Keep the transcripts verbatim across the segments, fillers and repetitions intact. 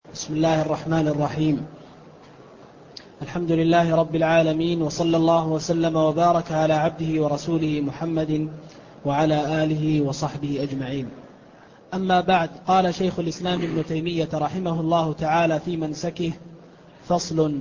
بسم الله الرحمن الرحيم. الحمد لله رب العالمين، وصلى الله وسلم وبارك على عبده ورسوله محمد وعلى آله وصحبه أجمعين. أما بعد، قال شيخ الإسلام ابن تيمية رحمه الله تعالى في منسكه: فصل.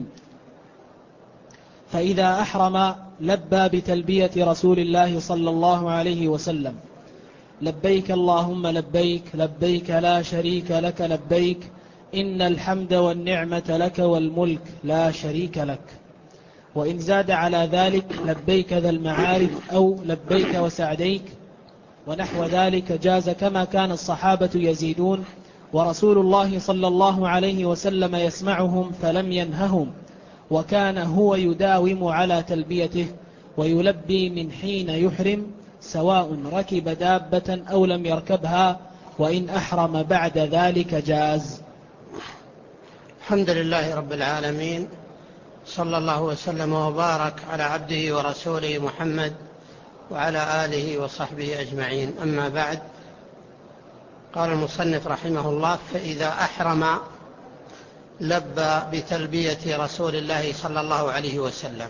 فإذا أحرم لبى بتلبية رسول الله صلى الله عليه وسلم: لبيك اللهم لبيك، لبيك لا شريك لك لبيك، إن الحمد والنعمة لك والملك لا شريك لك. وإن زاد على ذلك: لبيك ذا المعارف، أو لبيك وسعديك، ونحو ذلك جاز، كما كان الصحابة يزيدون، ورسول الله صلى الله عليه وسلم يسمعهم فلم ينههم، وكان هو يداوم على تلبيته ويلبي من حين يحرم، سواء ركب دابة أو لم يركبها، وإن أحرم بعد ذلك جاز. الحمد لله رب العالمين، صلى الله وسلم وبارك على عبده ورسوله محمد وعلى آله وصحبه أجمعين. أما بعد، قال المصنف رحمه الله: فإذا أحرم لبى بتلبية رسول الله صلى الله عليه وسلم.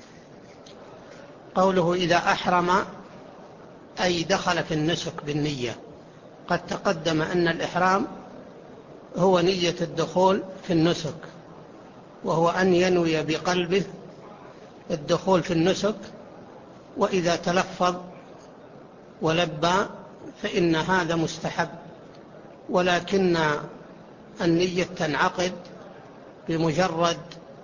قوله إذا أحرم أي دخل في النسك بالنية. قد تقدم أن الإحرام هو نية الدخول في النسك، وهو أن ينوي بقلبه الدخول في النسك، وإذا تلفظ ولبى فإن هذا مستحب، ولكن النية تنعقد بمجرد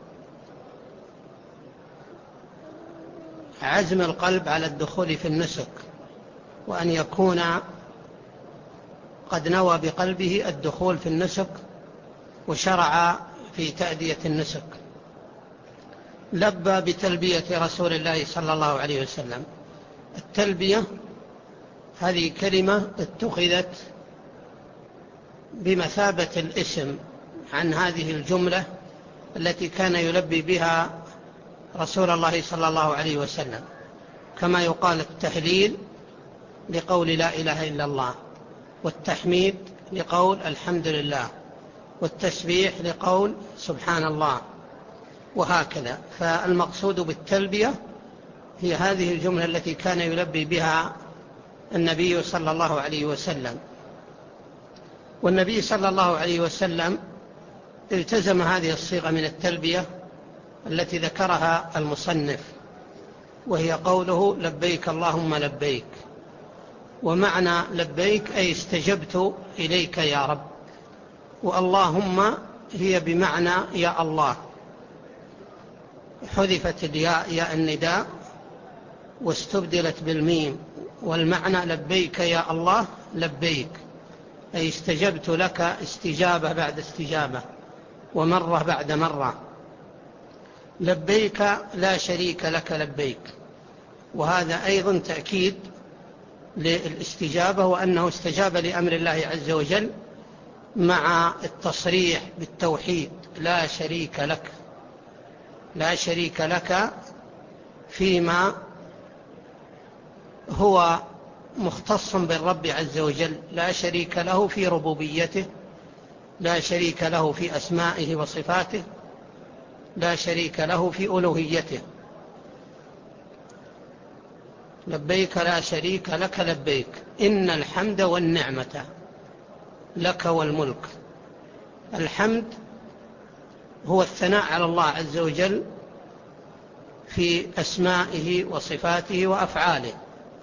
عزم القلب على الدخول في النسك، وأن يكون قد نوى بقلبه الدخول في النسك وشرع في تأدية النسك. لبى بتلبية رسول الله صلى الله عليه وسلم. التلبية هذه كلمة اتخذت بمثابة الاسم عن هذه الجملة التي كان يلبي بها رسول الله صلى الله عليه وسلم، كما يقال التهليل لقول لا إله إلا الله، والتحميد لقول الحمد لله، والتسبيح لقول سبحان الله، وهكذا. فالمقصود بالتلبية هي هذه الجملة التي كان يلبي بها النبي صلى الله عليه وسلم. والنبي صلى الله عليه وسلم التزم هذه الصيغة من التلبية التي ذكرها المصنف، وهي قوله لبيك اللهم لبيك. ومعنى لبيك أي استجبت إليك يا رب، واللهم هي بمعنى يا الله، حذفت الياء ياء النداء واستبدلت بالميم، والمعنى لبيك يا الله لبيك، أي استجبت لك استجابة بعد استجابة ومرة بعد مرة. لبيك لا شريك لك لبيك، وهذا أيضا تأكيد للاستجابة، وأنه استجاب لأمر الله عز وجل مع التصريح بالتوحيد: لا شريك لك، لا شريك لك فيما هو مختص بالرب عز وجل، لا شريك له في ربوبيته، لا شريك له في أسمائه وصفاته، لا شريك له في ألوهيته. لبيك لا شريك لك لبيك، إن الحمد والنعمة لك والملك. الحمد هو الثناء على الله عز وجل في أسمائه وصفاته وأفعاله،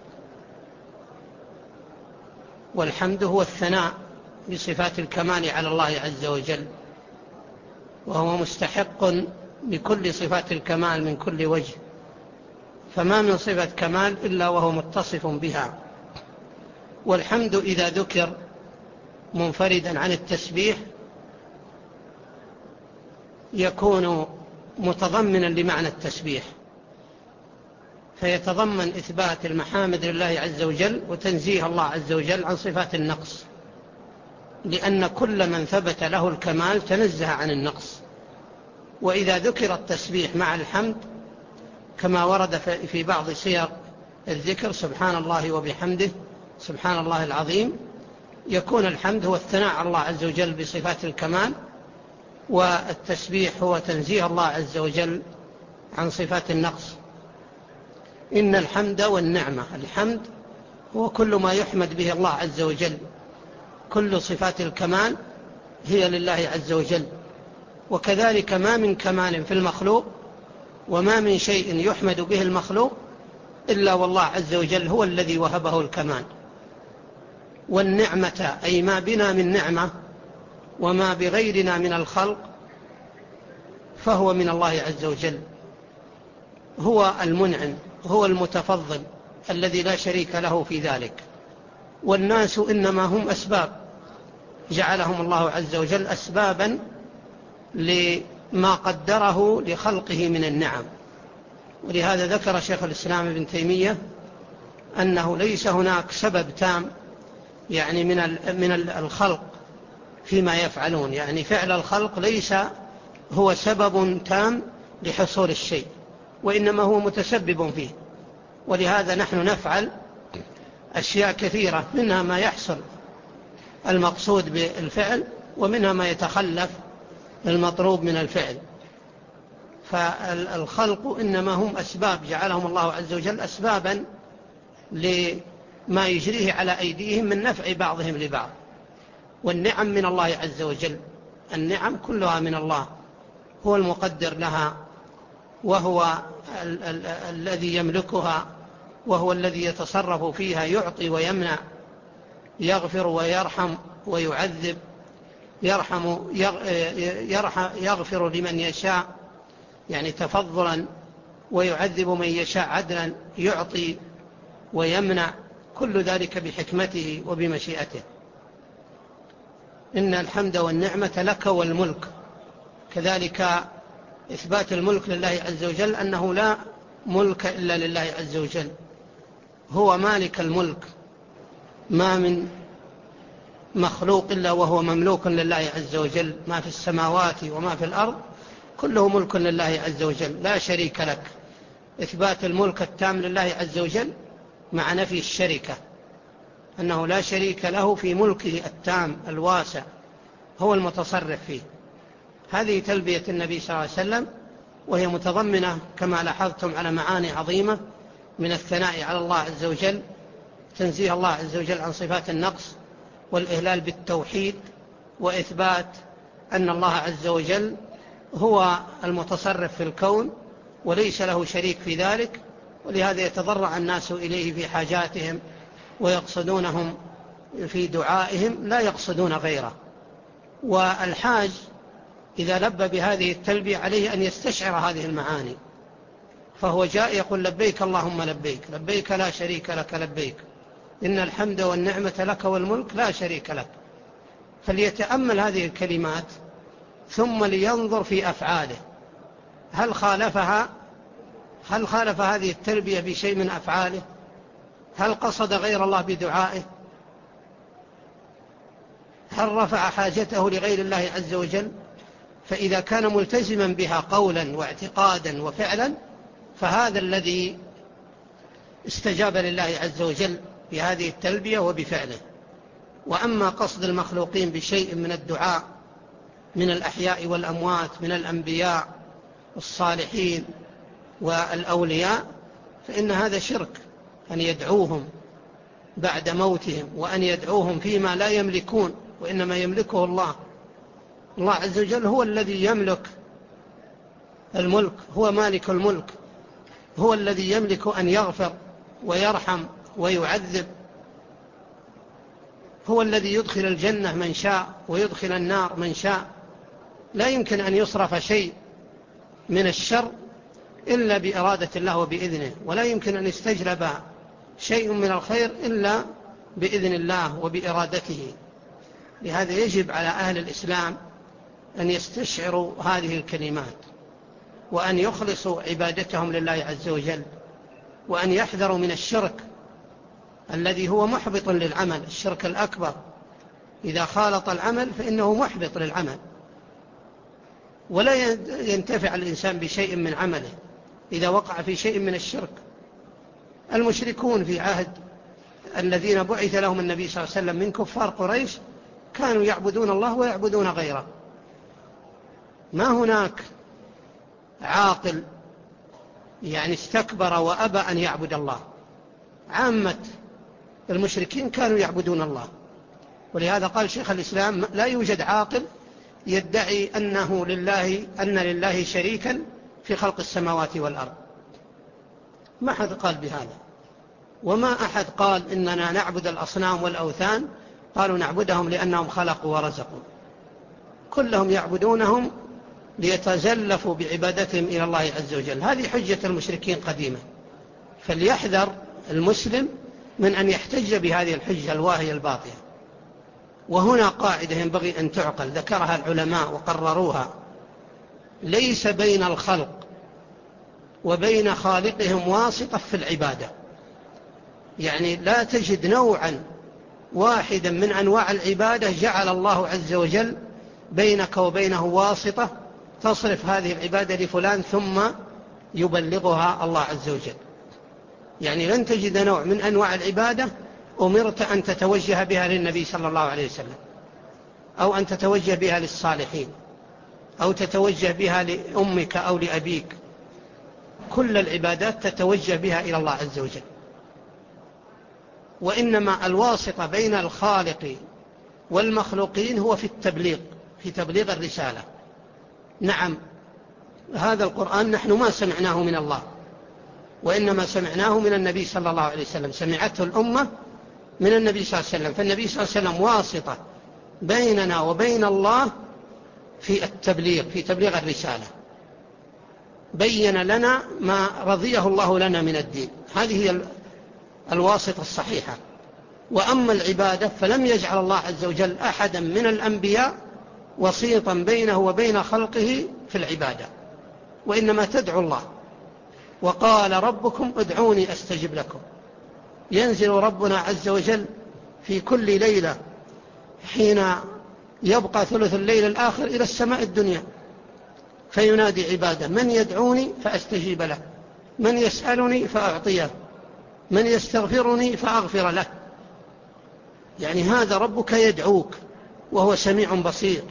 والحمد هو الثناء بصفات الكمال على الله عز وجل، وهو مستحق بكل صفات الكمال من كل وجه، فما من صفة كمال إلا وهو متصف بها. والحمد إذا ذكر منفردا عن التسبيح يكون متضمنا لمعنى التسبيح، فيتضمن إثبات المحامد لله عز وجل وتنزيه الله عز وجل عن صفات النقص، لأن كل من ثبت له الكمال تنزه عن النقص. وإذا ذكر التسبيح مع الحمد كما ورد في بعض سياق الذكر: سبحان الله وبحمده سبحان الله العظيم، يكون الحمد هو الثناء على الله عز وجل بصفات الكمال والتسبيح هو تنزيه الله عز وجل عن صفات النقص. إن الحمد والنعمة، الحمد هو كل ما يحمد به الله عز وجل، كل صفات الكمال هي لله عز وجل، وكذلك ما من كمال في المخلوق وما من شيء يحمد به المخلوق إلا والله عز وجل هو الذي وهبه الكمال. والنعمة أي ما بنا من نعمة وما بغيرنا من الخلق فهو من الله عز وجل، هو المنعم، هو المتفضل الذي لا شريك له في ذلك. والناس إنما هم أسباب، جعلهم الله عز وجل أسبابا لما قدره لخلقه من النعم. ولهذا ذكر شيخ الإسلام ابن تيمية أنه ليس هناك سبب تام يعني من من الخلق فيما يفعلون، يعني فعل الخلق ليس هو سبب تام لحصول الشيء، وإنما هو متسبب فيه. ولهذا نحن نفعل أشياء كثيرة، منها ما يحصل المقصود بالفعل ومنها ما يتخلف المطلوب من الفعل. فالخلق إنما هم أسباب، جعلهم الله عز وجل أسبابا لما يجريه على أيديهم من نفع بعضهم لبعض. والنعم من الله عز وجل، النعم كلها من الله، هو المقدر لها، وهو ال- ال- الذي يملكها، وهو الذي يتصرف فيها، يعطي ويمنع، يغفر ويرحم ويعذب، يرحم يغفر لمن يشاء يعني تفضلا، ويعذب من يشاء عدلا، يعطي ويمنع، كل ذلك بحكمته وبمشيئته. إن الحمد والنعمة لك والملك، كذلك إثبات الملك لله عز وجل، أنه لا ملك إلا لله عز وجل، هو مالك الملك، ما من مخلوق إلا وهو مملوك لله عز وجل، ما في السماوات وما في الأرض كله ملك لله عز وجل لا شريك لك. إثبات الملك التام لله عز وجل مع نفي الشركة، أنه لا شريك له في ملكه التام الواسع، هو المتصرف فيه. هذه تلبية النبي صلى الله عليه وسلم، وهي متضمنة كما لاحظتم على معاني عظيمة من الثناء على الله عز وجل، تنزيه الله عز وجل عن صفات النقص، والإهلال بالتوحيد، وإثبات أن الله عز وجل هو المتصرف في الكون وليس له شريك في ذلك. ولهذا يتضرع الناس إليه في حاجاتهم ويقصدونهم في دعائهم، لا يقصدون غيره. والحاج إذا لبى بهذه التلبية عليه أن يستشعر هذه المعاني، فهو جاء يقول لبيك اللهم لبيك، لبيك لا شريك لك لبيك، إن الحمد والنعمة لك والملك لا شريك لك. فليتأمل هذه الكلمات ثم لينظر في أفعاله، هل خالفها هل خالف هذه التلبية بشيء من أفعاله؟ هل قصد غير الله بدعائه؟ هل رفع حاجته لغير الله عز وجل؟ فإذا كان ملتزما بها قولا واعتقادا وفعلا فهذا الذي استجاب لله عز وجل بهذه التلبية وبفعله. وأما قصد المخلوقين بشيء من الدعاء من الأحياء والأموات، من الأنبياء والصالحين والأولياء، فإن هذا شرك، أن يدعوهم بعد موتهم، وأن يدعوهم فيما لا يملكون، وإنما يملكه الله. الله عز وجل هو الذي يملك الملك، هو مالك الملك، هو الذي يملك أن يغفر ويرحم ويعذب، هو الذي يدخل الجنة من شاء ويدخل النار من شاء. لا يمكن أن يصرف شيء من الشر إلا بإرادة الله وبإذنه، ولا يمكن أن يستجلب شيء من الخير إلا بإذن الله وبإرادته. لهذا يجب على أهل الإسلام أن يستشعروا هذه الكلمات، وأن يخلصوا عبادتهم لله عز وجل، وأن يحذروا من الشرك الذي هو محبط للعمل، الشرك الأكبر إذا خالط العمل فإنه محبط للعمل، ولا ينتفع الإنسان بشيء من عمله إذا وقع في شيء من الشرك. المشركون في عهد الذين بعث لهم النبي صلى الله عليه وسلم من كفار قريش كانوا يعبدون الله ويعبدون غيره، ما هناك عاقل يعني استكبر وأبى أن يعبد الله. عامة المشركين كانوا يعبدون الله، ولهذا قال شيخ الإسلام لا يوجد عاقل يدعي أنه لله أن لله شريكا في خلق السماوات والأرض، ما أحد قال بهذا. وما أحد قال إننا نعبد الأصنام والأوثان قالوا نعبدهم لأنهم خلقوا ورزقوا، كلهم يعبدونهم ليتزلفوا بعبادتهم إلى الله عز وجل. هذه حجة المشركين قديما، فليحذر المسلم من أن يحتج بهذه الحجة الواهية الباطلة. وهنا قاعدة ينبغي أن تعقل ذكرها العلماء وقرروها: ليس بين الخلق وبين خالقهم واسطة في العبادة. يعني لا تجد نوعا واحدا من أنواع العبادة جعل الله عز وجل بينك وبينه واسطة تصرف هذه العبادة لفلان ثم يبلغها الله عز وجل. يعني لن تجد نوع من أنواع العبادة أمرت أن تتوجه بها للنبي صلى الله عليه وسلم، أو أن تتوجه بها للصالحين، أو تتوجه بها لأمك أو لأبيك. كل العبادات تتوجه بها إلى الله عز وجل. وإنما الواسطة بين الخالق والمخلوقين هو في التبليغ، في تبليغ الرسالة. نعم، هذا القرآن نحن ما سمعناه من الله، وإنما سمعناه من النبي صلى الله عليه وسلم، سمعته الأمة من النبي صلى الله عليه وسلم. فالنبي صلى الله عليه وسلم واسطة بيننا وبين الله في التبليغ، في تبليغ الرسالة. بين لنا ما رضيه الله لنا من الدين، هذه هي الواسطة الصحيحة. وأما العبادة فلم يجعل الله عز وجل أحدا من الأنبياء وسيطا بينه وبين خلقه في العبادة، وإنما تدعو الله. وقال ربكم ادعوني أستجب لكم. ينزل ربنا عز وجل في كل ليلة حين يبقى ثلث الليل الآخر إلى السماء الدنيا، فينادي عباده: من يدعوني فأستجيب له، من يسألني فأعطيه، من يستغفرني فأغفر له. يعني هذا ربك يدعوك وهو سميع بصير،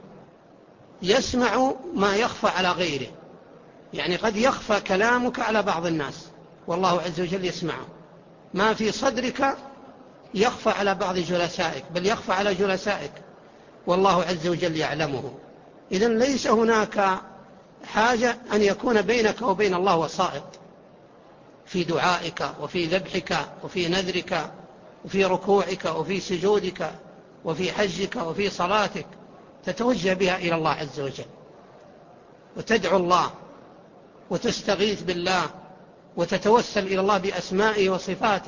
يسمع ما يخفى على غيره. يعني قد يخفى كلامك على بعض الناس والله عز وجل يسمعه، ما في صدرك يخفى على بعض جلسائك، بل يخفى على جلسائك والله عز وجل يعلمه. إذن ليس هناك حاجة أن يكون بينك وبين الله وسائط في دعائك وفي ذبحك وفي نذرك وفي ركوعك وفي سجودك وفي حجك وفي صلاتك، تتوجه بها إلى الله عز وجل وتدعو الله وتستغيث بالله وتتوسل إلى الله بأسمائه وصفاته.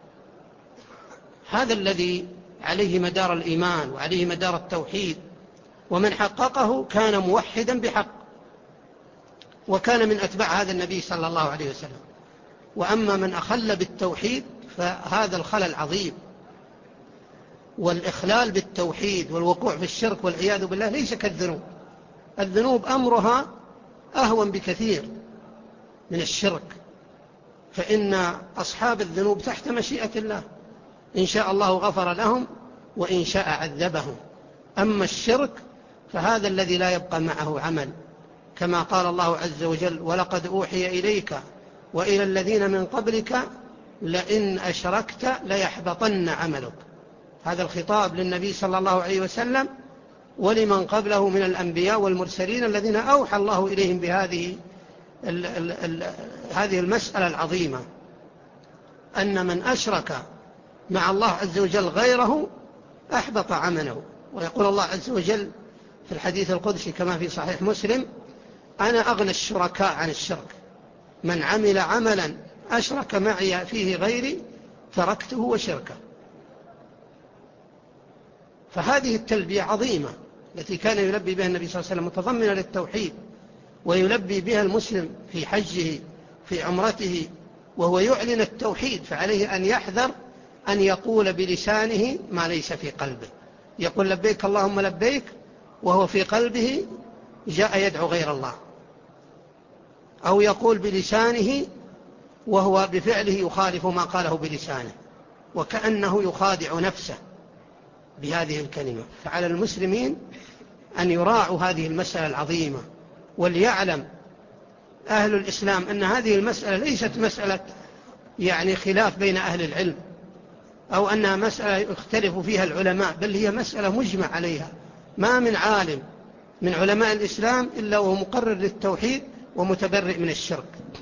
هذا الذي عليه مدار الإيمان وعليه مدار التوحيد، ومن حققه كان موحدا بحق وكان من أتباع هذا النبي صلى الله عليه وسلم. وأما من أخل بالتوحيد فهذا الخلل عظيم. والإخلال بالتوحيد والوقوع في الشرك والعياذ بالله ليس كالذنوب. الذنوب أمرها أهون بكثير من الشرك، فإن أصحاب الذنوب تحت مشيئة الله، إن شاء الله غفر لهم وإن شاء عذبهم. أما الشرك فهذا الذي لا يبقى معه عمل، كما قال الله عز وجل: ولقد أوحي إليك وإلى الذين من قبلك لئن أشركت ليحبطن عملك. هذا الخطاب للنبي صلى الله عليه وسلم ولمن قبله من الأنبياء والمرسلين الذين أوحى الله إليهم بهذه ال ال ال هذه المسألة العظيمة، أن من أشرك مع الله عز وجل غيره أحبط عمله. ويقول الله عز وجل في الحديث القدسي كما في صحيح مسلم: أنا أغنى الشركاء عن الشرك، من عمل عملا أشرك معي فيه غيري تركته وشركه. فهذه التلبية عظيمة التي كان يلبي بها النبي صلى الله عليه وسلم متضمنة للتوحيد، ويلبي بها المسلم في حجه في عمرته وهو يعلن التوحيد، فعليه أن يحذر أن يقول بلسانه ما ليس في قلبه. يقول لبيك اللهم لبيك وهو في قلبه جاء يدعو غير الله، أو يقول بلسانه وهو بفعله يخالف ما قاله بلسانه، وكأنه يخادع نفسه بهذه الكلمة. فعلى المسلمين أن يراعوا هذه المسألة العظيمة، وليعلم أهل الإسلام أن هذه المسألة ليست مسألة يعني خلاف بين أهل العلم، أو أنها مسألة يختلف فيها العلماء، بل هي مسألة مجمع عليها. ما من عالم من علماء الإسلام إلا وهو مقرر للتوحيد ومتبرئ من الشرك،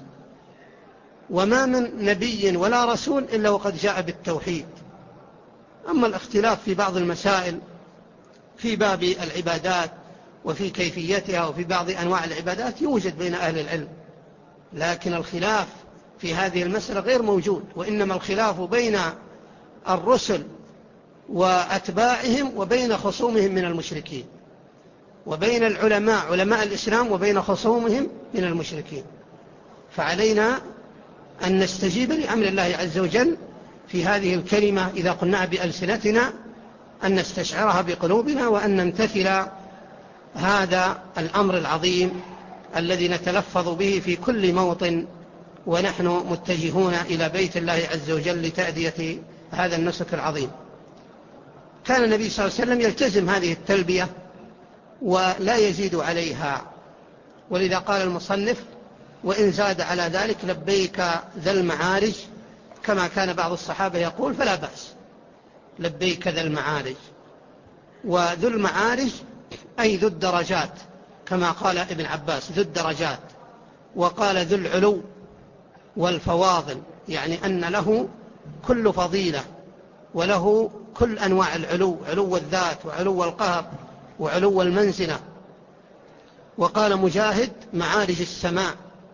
وما من نبي ولا رسول إلا وقد جاء بالتوحيد. أما الاختلاف في بعض المسائل في باب العبادات وفي كيفيتها وفي بعض أنواع العبادات يوجد بين أهل العلم، لكن الخلاف في هذه المسألة غير موجود، وإنما الخلاف بين الرسل وأتباعهم وبين خصومهم من المشركين، وبين العلماء علماء الإسلام وبين خصومهم من المشركين. فعلينا أن نستجيب لأمر الله عز وجل في هذه الكلمة إذا قلناها بألسنتنا، أن نستشعرها بقلوبنا، وأن نمتثل هذا الأمر العظيم الذي نتلفظ به في كل موطن ونحن متجهون إلى بيت الله عز وجل لتأدية هذا النسك العظيم. كان النبي صلى الله عليه وسلم يلتزم هذه التلبية ولا يزيد عليها، ولذا قال المصنف: وإن زاد على ذلك لبيك ذا المعارج، كما كان بعض الصحابة يقول فلا بأس، لبيك ذا المعارج. وذو المعارج أي ذو الدرجات، كما قال ابن عباس ذو الدرجات، وقال ذو العلو والفواضل، يعني أن له كل فضيلة وله كل أنواع العلو، علو الذات وعلو القهر وعلو المنزلة. وقال مجاهد معارج السماء،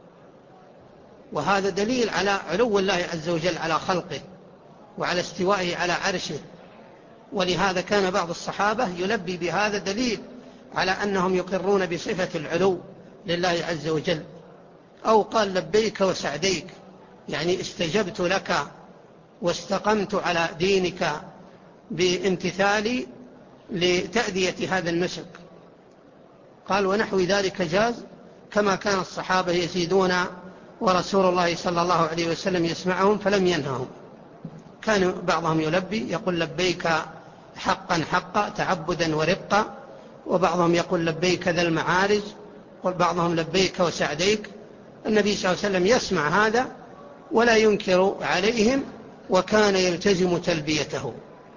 وهذا دليل على علو الله عز وجل على خلقه وعلى استوائه على عرشه، ولهذا كان بعض الصحابة يلبي بهذا دليل على أنهم يقرون بصفة العلو لله عز وجل. أو قال لبيك وسعديك، يعني استجبت لك واستقمت على دينك بامتثالي لتأدية هذا النسك. قال ونحو ذلك جاز، كما كان الصحابة يزيدون ورسول الله صلى الله عليه وسلم يسمعهم فلم ينههم. كان بعضهم يلبي يقول لبيك حقا حقا تعبدا ورقا، وبعضهم يقول لبيك ذا المعارج، وبعضهم لبيك وسعديك. النبي صلى الله عليه وسلم يسمع هذا ولا ينكر عليهم، وكان يلتزم تلبيته.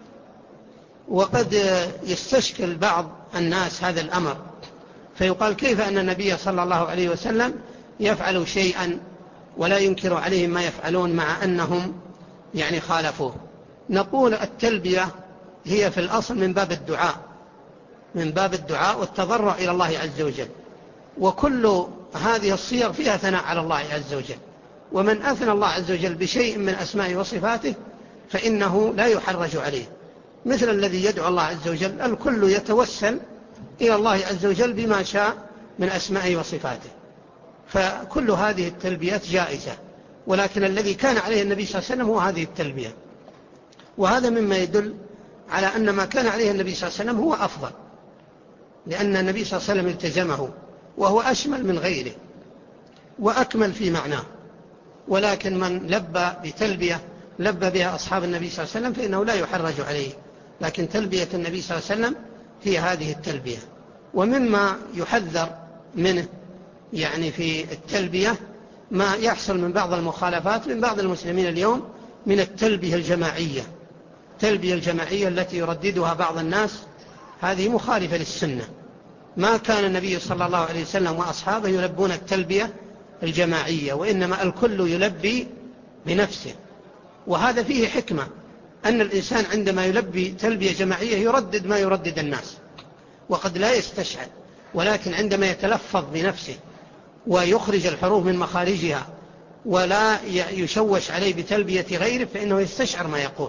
وقد يستشكل بعض الناس هذا الأمر، فيقال كيف أن النبي صلى الله عليه وسلم يفعل شيئا ولا ينكر عليهم ما يفعلون مع أنهم يعني خالفوه. نقول التلبية هي في الأصل من باب الدعاء، من باب الدعاء والتضرع إلى الله عز وجل، وكل هذه الصيغ فيها ثناء على الله عز وجل. ومن أثنى الله عز وجل بشيء من أسمائه وصفاته فإنه لا يحرج عليه، مثل الذي يدعو الله عز وجل. الكل يتوسل إلى الله عز وجل بما شاء من أسمائه وصفاته، فكل هذه التلبيات جائزة، ولكن الذي كان عليه النبي صلى الله عليه وسلم هو هذه التلبية. وهذا مما يدل على أن ما كان عليه النبي صلى الله عليه وسلم هو أفضل، لأن النبي صلى الله عليه وسلم التزمه، وهو أشمل من غيره وأكمل في معناه. ولكن من لبى بتلبية لبى بها أصحاب النبي صلى الله عليه وسلم فإنه لا يحرج عليه، لكن تلبية النبي صلى الله عليه وسلم هي هذه التلبية. ومما يحذر منه يعني في التلبية ما يحصل من بعض المخالفات من بعض المسلمين اليوم من التلبية الجماعية. التلبية الجماعية التي يرددها بعض الناس هذه مخالفة للسنة. ما كان النبي صلى الله عليه وسلم وأصحابه يلبون التلبية الجماعية، وإنما الكل يلبي بنفسه. وهذا فيه حكمة، أن الإنسان عندما يلبي تلبية جماعية يردد ما يردد الناس وقد لا يستشعر، ولكن عندما يتلفظ بنفسه ويخرج الحروف من مخارجها ولا يشوش عليه بتلبية غيره فإنه يستشعر ما يقول.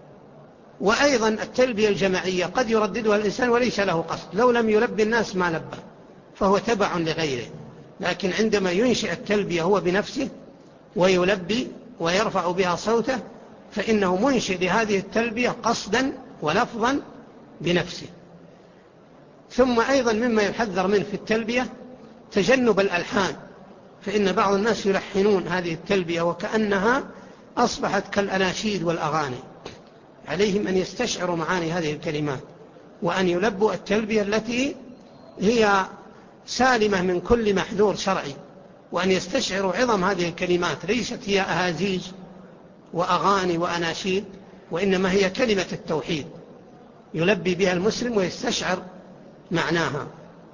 وأيضا التلبية الجماعية قد يرددها الإنسان وليس له قصد، لو لم يلبي الناس ما لبى، فهو تبع لغيره. لكن عندما ينشئ التلبية هو بنفسه ويلبي ويرفع بها صوته فإنه منشئ لهذه التلبية قصدا ولفظا بنفسه. ثم أيضا مما يحذر منه في التلبية تجنب الألحان، فإن بعض الناس يلحنون هذه التلبية وكأنها أصبحت كالأناشيد والأغاني. عليهم أن يستشعروا معاني هذه الكلمات وأن يلبوا التلبية التي هي سالمة من كل محذور شرعي، وأن يستشعروا عظم هذه الكلمات ليست هي أهازيج وأغاني وأناشيد، وإنما هي كلمة التوحيد يلبي بها المسلم ويستشعر معناها.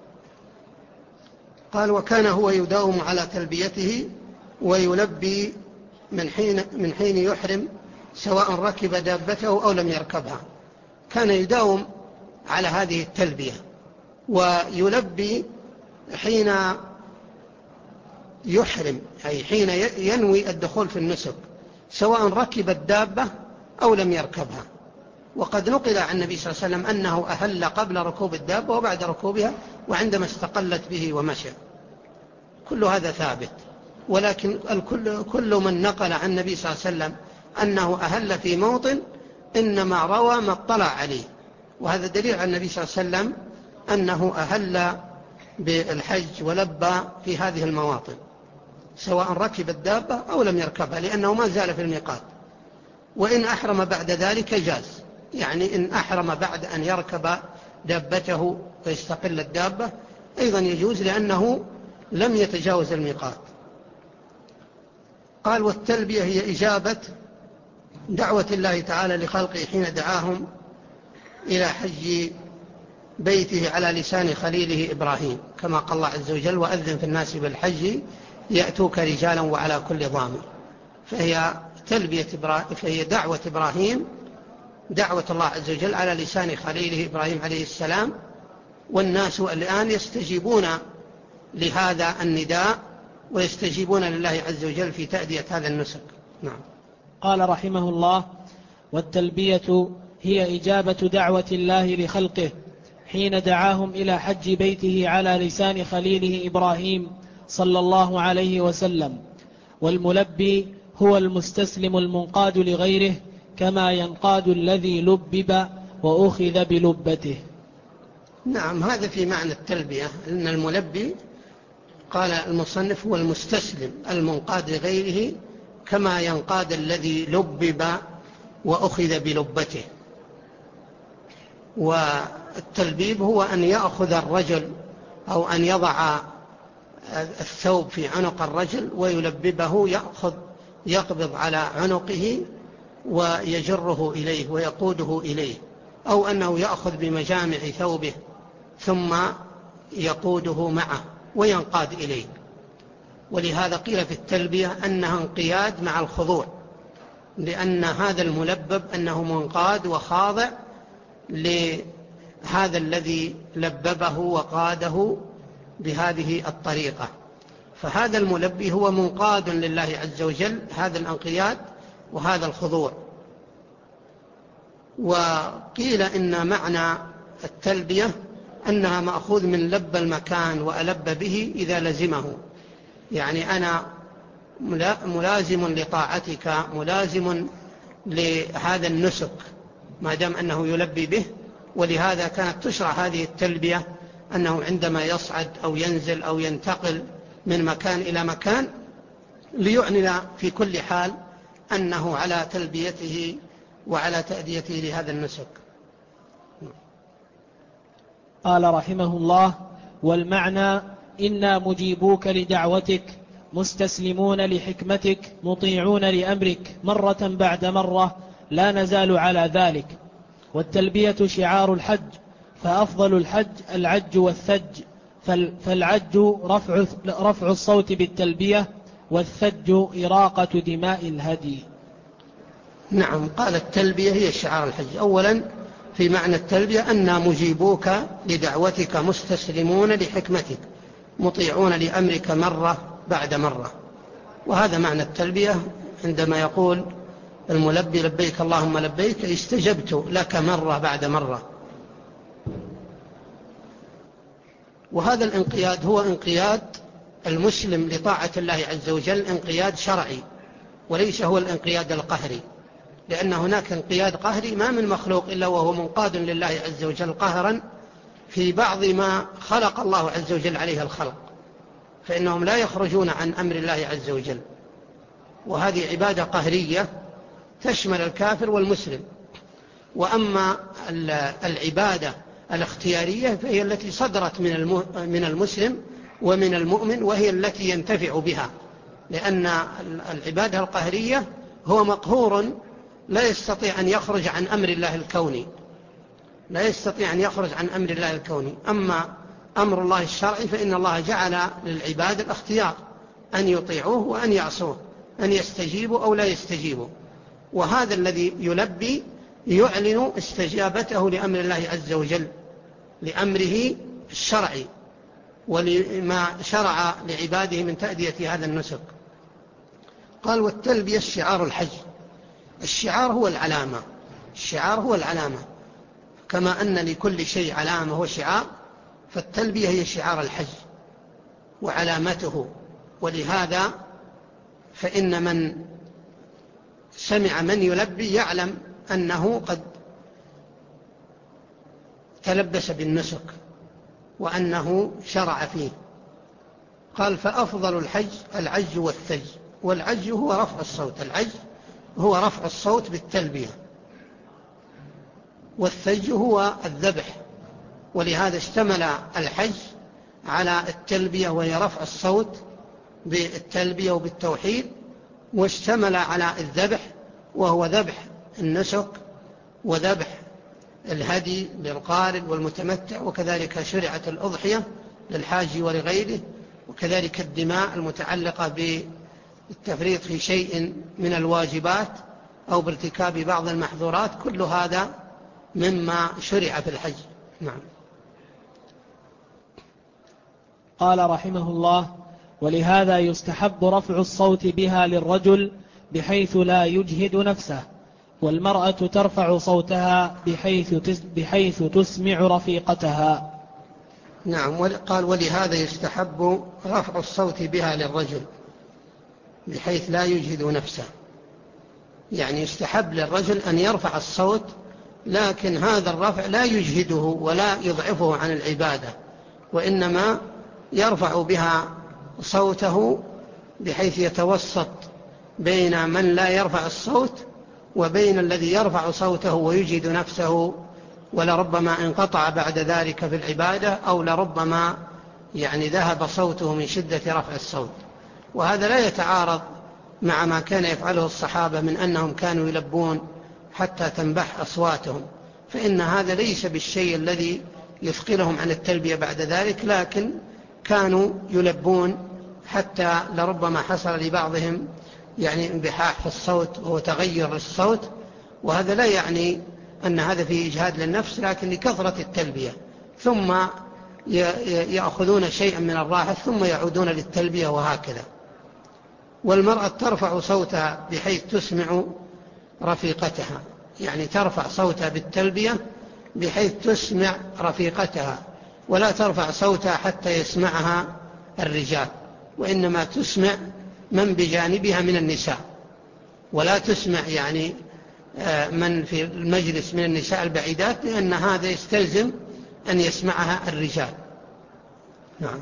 قال: وكان هو يداوم على تلبيته ويلبي من حين, من حين يحرم سواء ركب دابته أو لم يركبها. كان يداوم على هذه التلبية ويلبي حين يحرم، أي حين ينوي الدخول في النسك، سواء ركب الدابة أو لم يركبها. وقد نقل عن النبي صلى الله عليه وسلم أنه أهل قبل ركوب الدابة وبعد ركوبها وعندما استقلت به ومشى. كل هذا ثابت، ولكن الكل كل من نقل عن النبي صلى الله عليه وسلم أنه أهل في موطن إنما روى ما اطلع عليه، وهذا دليل على النبي صلى الله عليه وسلم أنه أهل بالحج ولبى في هذه المواطن سواء ركب الدابة أو لم يركبها، لأنه ما زال في الميقات. وإن أحرم بعد ذلك جاز، يعني إن أحرم بعد أن يركب دابته ويستقل الدابة أيضا يجوز، لأنه لم يتجاوز الميقات. قال: والتلبية هي إجابة دعوة الله تعالى لخلقه حين دعاهم إلى حج بيته على لسان خليله إبراهيم، كما قال الله عز وجل: وأذن في الناس بالحج يأتوك رجالا وعلى كل ضامر. فهي تلبية إبراهيم، فهي دعوة إبراهيم، دعوة الله عز وجل على لسان خليله إبراهيم عليه السلام، والناس الآن يستجيبون لهذا النداء ويستجيبون لله عز وجل في تأدية هذا النسك. نعم. قال رحمه الله: والتلبية هي إجابة دعوة الله لخلقه حين دعاهم إلى حج بيته على لسان خليله إبراهيم صلى الله عليه وسلم. والملبي هو المستسلم المنقاد لغيره، كما ينقاد الذي لبب وأخذ بلبته. نعم، هذا في معنى التلبية، أن الملبي قال المصنف هو المستسلم المنقاد لغيره، كما ينقاد الذي لبب وأخذ بلبته. والتلبيب هو أن يأخذ الرجل أو أن يضع الثوب في عنق الرجل ويلببه، يأخذ يقبض على عنقه ويجره إليه ويقوده إليه، أو أنه يأخذ بمجامع ثوبه ثم يقوده معه وينقاد إليه. ولهذا قيل في التلبية أنها انقياد مع الخضوع، لأن هذا الملبب أنه منقاد وخاضع لهذا الذي لببه وقاده بهذه الطريقة. فهذا الملبي هو منقاد لله عز وجل، هذا الانقياد وهذا الخضوع. وقيل إن معنى التلبية أنها مأخوذ من لب المكان وألب به إذا لزمه، يعني أنا ملازم لطاعتك، ملازم لهذا النسك ما دام أنه يلبي به. ولهذا كانت تشرع هذه التلبية أنه عندما يصعد أو ينزل أو ينتقل من مكان إلى مكان ليعلن في كل حال أنه على تلبيته وعلى تأديته لهذا النسك. قال رحمه الله: والمعنى إنا مجيبوك لدعوتك مستسلمون لحكمتك مطيعون لأمرك مرة بعد مرة لا نزال على ذلك. والتلبية شعار الحج، فأفضل الحج العج والثج، فالعج رفع, رفع الصوت بالتلبية، والثج إراقة دماء الهدي. نعم، قال التلبية هي شعار الحج. أولا في معنى التلبية أننا مجيبوك لدعوتك مستسلمون لحكمتك مطيعون لأمرك مرة بعد مرة. وهذا معنى التلبية عندما يقول الملبي لبيك اللهم لبيك، استجبت لك مرة بعد مرة. وهذا الانقياد هو انقياد المسلم لطاعة الله عز وجل، انقياد شرعي وليس هو الانقياد القهري، لأن هناك انقياد قهري ما من مخلوق إلا وهو منقاد لله عز وجل قهرا في بعض ما خلق الله عز وجل عليه الخلق، فإنهم لا يخرجون عن أمر الله عز وجل. وهذه عبادة قهرية تشمل الكافر والمسلم. وأما العبادة الاختيارية فهي التي صدرت من المسلم ومن المؤمن، وهي التي ينتفع بها، لأن العبادة القهرية هو مقهور لا يستطيع أن يخرج عن أمر الله الكوني، لا يستطيع أن يخرج عن أمر الله الكوني. أما أمر الله الشرعي فإن الله جعل للعباد الاختيار أن يطيعوه وأن يعصوه، أن يستجيبوا أو لا يستجيبوا. وهذا الذي يلبي يعلن استجابته لأمر الله عز وجل، لأمره الشرعي ولما شرع لعباده من تأدية هذا النسك. قال والتلبية الشعار الحج. الشعار هو العلامة، الشعار هو العلامة، كما أن لكل شيء علامة وشعار، فالتلبية هي شعار الحج وعلامته. ولهذا فإن من سمع من يلبي يعلم أنه قد تلبس بالنسك وأنه شرع فيه. قال فأفضل الحج العج والثج. والعج هو رفع الصوت، العج هو رفع الصوت بالتلبية، والثج هو الذبح. ولهذا اشتمل الحج على التلبية وهي رفع الصوت بالتلبية وبالتوحيد، واشتمل على الذبح وهو ذبح النسك وذبح الهدي للقارن والمتمتع، وكذلك شرعت الأضحية للحاج ولغيره، وكذلك الدماء المتعلقة بالتفريط في شيء من الواجبات أو بارتكاب بعض المحظورات، كل هذا مما شرع في الحج. نعم. قال رحمه الله ولهذا يستحب رفع الصوت بها للرجل بحيث لا يجهد نفسه، والمرأة ترفع صوتها بحيث بحيث تسمع رفيقتها. نعم. قال ولهذا يستحب رفع الصوت بها للرجل بحيث لا يجهد نفسه، يعني يستحب للرجل أن يرفع الصوت، لكن هذا الرفع لا يجهده ولا يضعفه عن العبادة، وإنما يرفع بها صوته بحيث يتوسط بين من لا يرفع الصوت وبين الذي يرفع صوته ويجهد نفسه، ولربما انقطع بعد ذلك في العبادة، أو لربما يعني ذهب صوته من شدة رفع الصوت. وهذا لا يتعارض مع ما كان يفعله الصحابة من أنهم كانوا يلبون حتى تنبح أصواتهم، فإن هذا ليس بالشيء الذي يثقلهم عن التلبية بعد ذلك، لكن كانوا يلبون حتى لربما حصل لبعضهم يعني انبحاح في الصوت وتغير الصوت، وهذا لا يعني أن هذا فيه إجهاد للنفس، لكن لكثرة التلبية، ثم يأخذون شيئا من الراحة ثم يعودون للتلبية، وهكذا. والمرأة ترفع صوتها بحيث تسمع رفيقتها، يعني ترفع صوتها بالتلبية بحيث تسمع رفيقتها، ولا ترفع صوتها حتى يسمعها الرجال، وإنما تسمع من بجانبها من النساء، ولا تسمع يعني من في المجلس من النساء البعيدات، لأن هذا يستلزم أن يسمعها الرجال. نعم.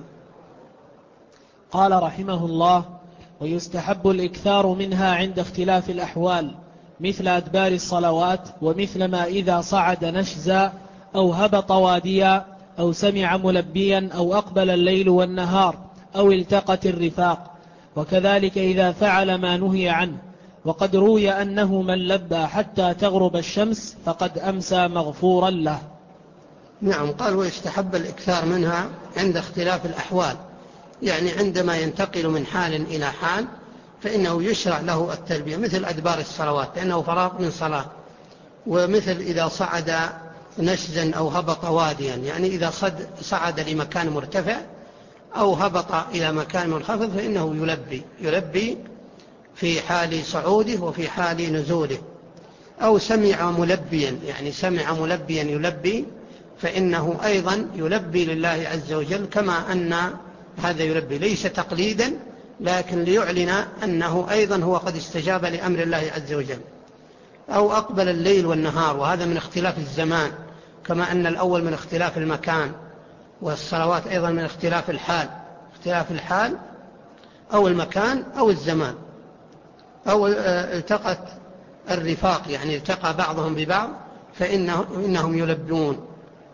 قال رحمه الله ويستحب الإكثار منها عند اختلاف الأحوال، مثل أدبار الصلوات، ومثل ما إذا صعد نشزا أو هبط واديا أو سمع ملبيا أو أقبل الليل والنهار أو التقت الرفاق، وكذلك إذا فعل ما نهي عنه. وقد روي أنه من لبى حتى تغرب الشمس فقد أمسى مغفورا له. نعم. قال ويستحب الإكثار منها عند اختلاف الأحوال، يعني عندما ينتقل من حال إلى حال فإنه يشرع له التلبية، مثل أدبار الصلوات لأنه فراغ من صلاة، ومثل إذا صعد نشزا أو هبط واديا، يعني إذا صد صعد لمكان مرتفع أو هبط إلى مكان منخفض فإنه يلبي يلبي في حال صعوده وفي حال نزوله. أو سمع ملبيا، يعني سمع ملبيا يلبي، فإنه أيضا يلبي لله عز وجل، كما أن هذا يلبي ليس تقليدا، لكن ليعلن أنه أيضا هو قد استجاب لأمر الله عز وجل. أو أقبل الليل والنهار، وهذا من اختلاف الزمان، كما أن الأول من اختلاف المكان، والصلوات أيضا من اختلاف الحال، اختلاف الحال أو المكان أو الزمان. أو التقت الرفاق، يعني التقى بعضهم ببعض، فإنهم يلبون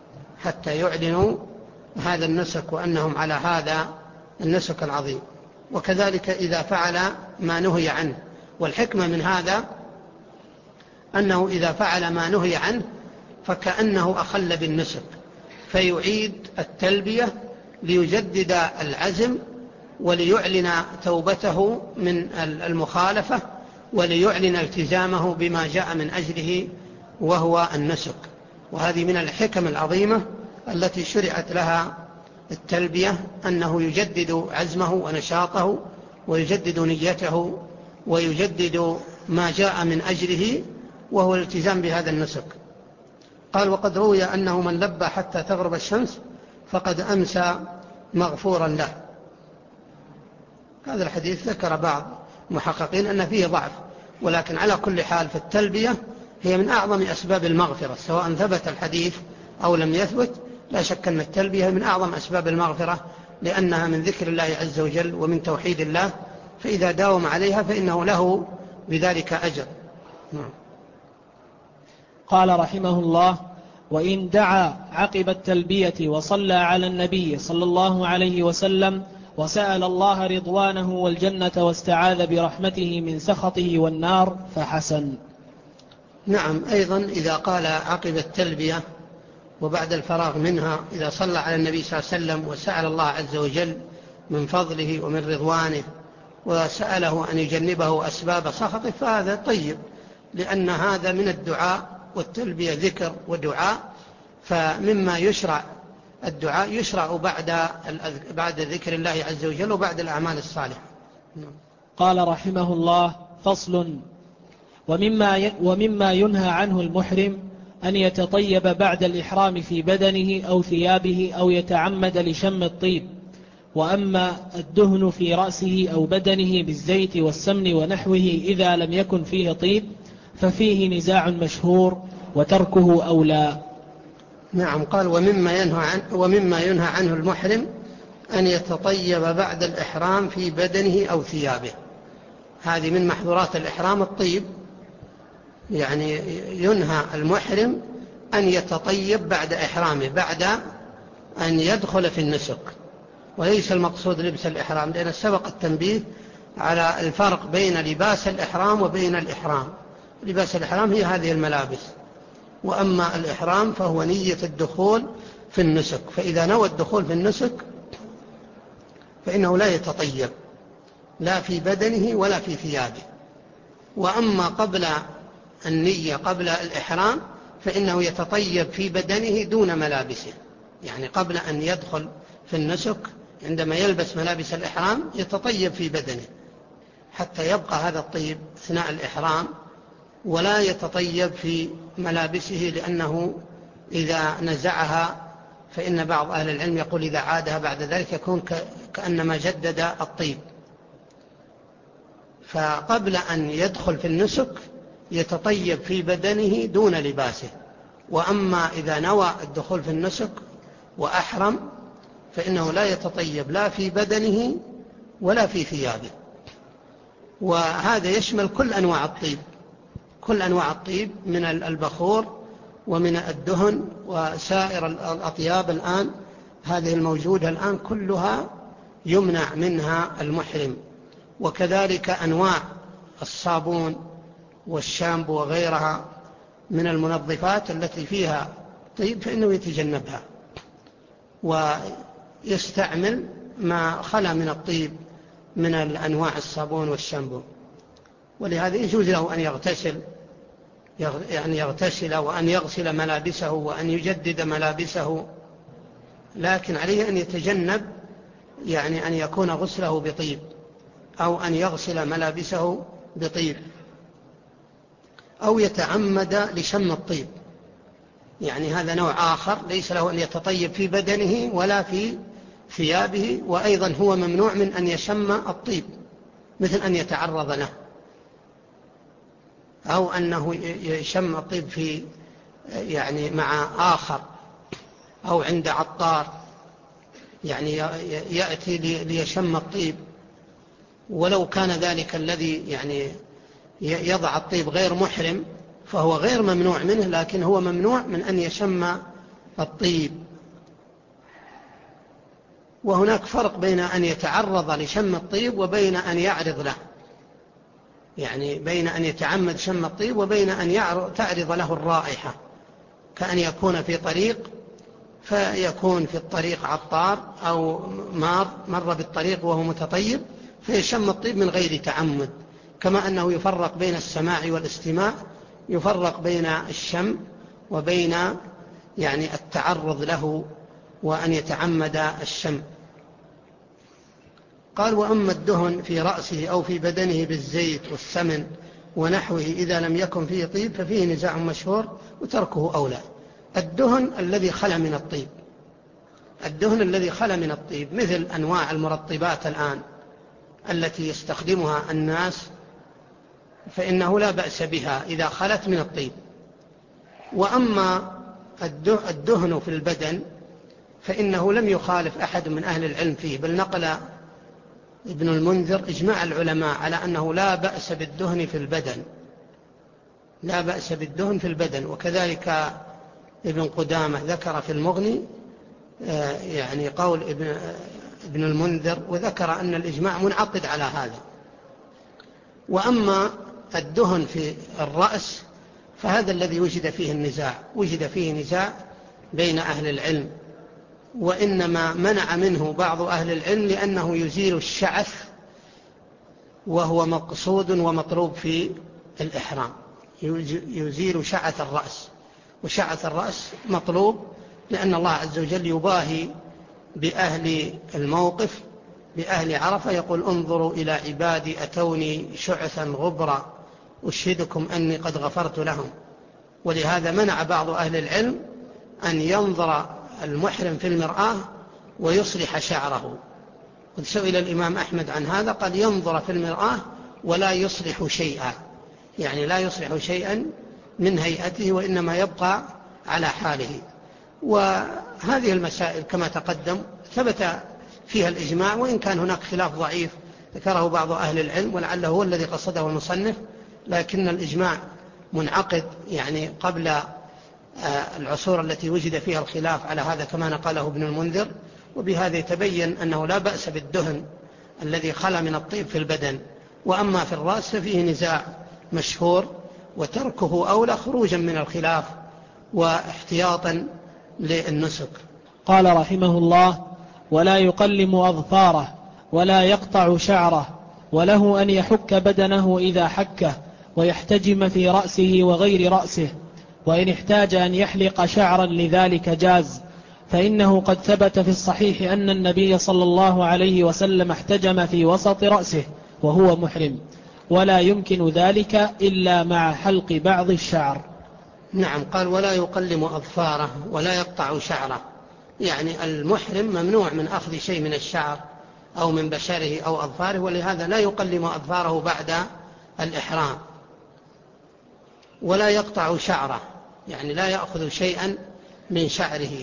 حتى يعلنوا هذا النسك وأنهم على هذا النسك العظيم. وكذلك إذا فعل ما نهي عنه، والحكمة من هذا أنه إذا فعل ما نهي عنه فكأنه أخل بالنسك، فيعيد التلبية ليجدد العزم وليعلن توبته من المخالفة وليعلن التزامه بما جاء من أجله وهو النسك. وهذه من الحكم العظيمة التي شرعت لها التلبية، أنه يجدد عزمه ونشاطه ويجدد نيته ويجدد ما جاء من أجله وهو الالتزام بهذا النسك. قال: وقد روي أنه من لبى حتى تغرب الشمس فقد أمسى مغفورا له. هذا الحديث ذكر بعض محققين أن فيه ضعف، ولكن على كل حال فالتلبية هي من أعظم أسباب المغفرة، سواء ثبت الحديث أو لم يثبت. لا شك أن التلبية من أعظم أسباب المغفرة، لأنها من ذكر الله عز وجل ومن توحيد الله، فإذا داوم عليها فإنه له بذلك أجر. قال رحمه الله: وإن دعا عقب التلبية وصلى على النبي صلى الله عليه وسلم وسأل الله رضوانه والجنة واستعاذ برحمته من سخطه والنار فحسن. نعم، أيضا إذا قال عقب التلبية وبعد الفراغ منها، إذا صلى على النبي صلى الله عليه وسلم وسأل الله عز وجل من فضله ومن رضوانه وسأله أن يجنبه أسباب سخطه، فهذا طيب، لأن هذا من الدعاء، والتلبية ذكر ودعاء، فمما يشرع الدعاء يشرع بعد بعد ذكر الله عز وجل وبعد الأعمال الصالحة. قال رحمه الله: فصل: ومما ومما ينهى عنه المحرم أن يتطيب بعد الإحرام في بدنه أو ثيابه أو يتعمد لشم الطيب. وأما الدهن في رأسه أو بدنه بالزيت والسمن ونحوه إذا لم يكن فيه طيب ففيه نزاع مشهور وتركه أولى. نعم، قال: ومما ينهى عنه, ومما ينهى عنه المحرم أن يتطيب بعد الإحرام في بدنه أو ثيابه. هذه من محظورات الإحرام الطيب، يعني ينهى المحرم أن يتطيب بعد إحرامه، بعد أن يدخل في النسك، وليس المقصود لبس الإحرام، لأن سبق التنبيه على الفرق بين لباس الإحرام وبين الإحرام. لباس الإحرام هي هذه الملابس، وأما الإحرام فهو نية الدخول في النسك، فإذا نوى الدخول في النسك فإنه لا يتطيب لا في بدنه ولا في ثيابه. وأما قبل النية قبل الإحرام فإنه يتطيب في بدنه دون ملابسه، يعني قبل أن يدخل في النسك عندما يلبس ملابس الإحرام يتطيب في بدنه حتى يبقى هذا الطيب أثناء الإحرام، ولا يتطيب في ملابسه، لأنه إذا نزعها فإن بعض أهل العلم يقول إذا عادها بعد ذلك يكون كأنما جدد الطيب. فقبل أن يدخل في النسك يتطيب في بدنه دون لباسه. وأما إذا نوى الدخول في النسك وأحرم فإنه لا يتطيب لا في بدنه ولا في ثيابه. وهذا يشمل كل أنواع الطيب، كل أنواع الطيب من البخور ومن الدهن وسائر الأطياب الآن هذه الموجودة الآن كلها يمنع منها المحرم. وكذلك أنواع الصابون والشامبو وغيرها من المنظفات التي فيها طيب فإنه يتجنبها ويستعمل ما خلا من الطيب من الأنواع الصابون والشامبو. ولهذا يجوز له أن يغتسل يعني يغتسل وأن يغسل ملابسه وأن يجدد ملابسه، لكن عليه أن يتجنب يعني أن يكون غسله بطيب أو أن يغسل ملابسه بطيب أو يتعمد لشم الطيب، يعني هذا نوع آخر ليس له أن يتطيب في بدنه ولا في ثيابه. وأيضا هو ممنوع من أن يشم الطيب، مثل أن يتعرض له أو أنه يشم الطيب في يعني مع آخر أو عند عطار، يعني يأتي ليشم الطيب، ولو كان ذلك الذي يعني يضع الطيب غير محرم فهو غير ممنوع منه، لكن هو ممنوع من أن يشم الطيب وهناك فرق بين أن يتعرض لشم الطيب وبين أن يعرض له، يعني بين أن يتعمد شم الطيب وبين أن تعرض له الرائحة، كأن يكون في طريق فيكون في الطريق عطار أو مار مر بالطريق وهو متطيب فيشم الطيب من غير تعمد. كما أنه يفرق بين السماع والاستماع، يفرق بين الشم وبين يعني التعرض له وأن يتعمد الشم. قال: وأما الدهن في رأسه أو في بدنه بالزيت والسمن ونحوه إذا لم يكن فيه طيب ففيه نزاع مشهور وتركه أولى. الدهن الذي خلى من الطيب، الدهن الذي خلى من الطيب مثل أنواع المرطبات الآن التي يستخدمها الناس فإنه لا بأس بها إذا خلت من الطيب. وأما الدهن في البدن فإنه لم يخالف أحد من أهل العلم فيه، بل نقل ابن المنذر إجماع العلماء على أنه لا بأس بالدهن في البدن، لا بأس بالدهن في البدن. وكذلك ابن قدامة ذكر في المغني يعني قول ابن, ابن المنذر، وذكر أن الإجماع منعقد على هذا. وأما الدهن في الرأس فهذا الذي وجد فيه النزاع، وجد فيه نزاع بين أهل العلم، وإنما منع منه بعض أهل العلم لأنه يزيل الشعث وهو مقصود ومطلوب في الإحرام، يزيل شعث الرأس، وشعث الرأس مطلوب لأن الله عز وجل يباهي بأهل الموقف بأهل عرفة، يقول: انظروا إلى عبادي أتوني شعثا غبرا أشهدكم أني قد غفرت لهم. ولهذا منع بعض أهل العلم أن ينظر المحرم في المرآة ويصلح شعره. قد سئل الإمام أحمد عن هذا، قال: ينظر في المرآة ولا يصلح شيئا، يعني لا يصلح شيئا من هيئته وإنما يبقى على حاله. وهذه المسائل كما تقدم ثبت فيها الإجماع، وإن كان هناك خلاف ضعيف ذكره بعض أهل العلم ولعله هو الذي قصده المصنف، لكن الإجماع منعقد يعني قبل العصور التي وجد فيها الخلاف على هذا كما نقله ابن المنذر. وبهذا يتبين أنه لا بأس بالدهن الذي خلى من الطيب في البدن. وأما في الرأس ففيه نزاع مشهور وتركه أولى خروجا من الخلاف واحتياطا للنسك. قال رحمه الله: ولا يقلم أظفاره ولا يقطع شعره، وله أن يحك بدنه إذا حكه، ويحتجم في رأسه وغير رأسه، وإن احتاج أن يحلق شعرا لذلك جاز، فإنه قد ثبت في الصحيح أن النبي صلى الله عليه وسلم احتجم في وسط رأسه وهو محرم، ولا يمكن ذلك إلا مع حلق بعض الشعر. نعم. قال: ولا يقلم أظفاره ولا يقطع شعره، يعني المحرم ممنوع من أخذ شيء من الشعر أو من بشره أو أظفاره، ولهذا لا يقلم أظفاره بعد الإحرام. ولا يقطع شعره، يعني لا يأخذ شيئا من شعره،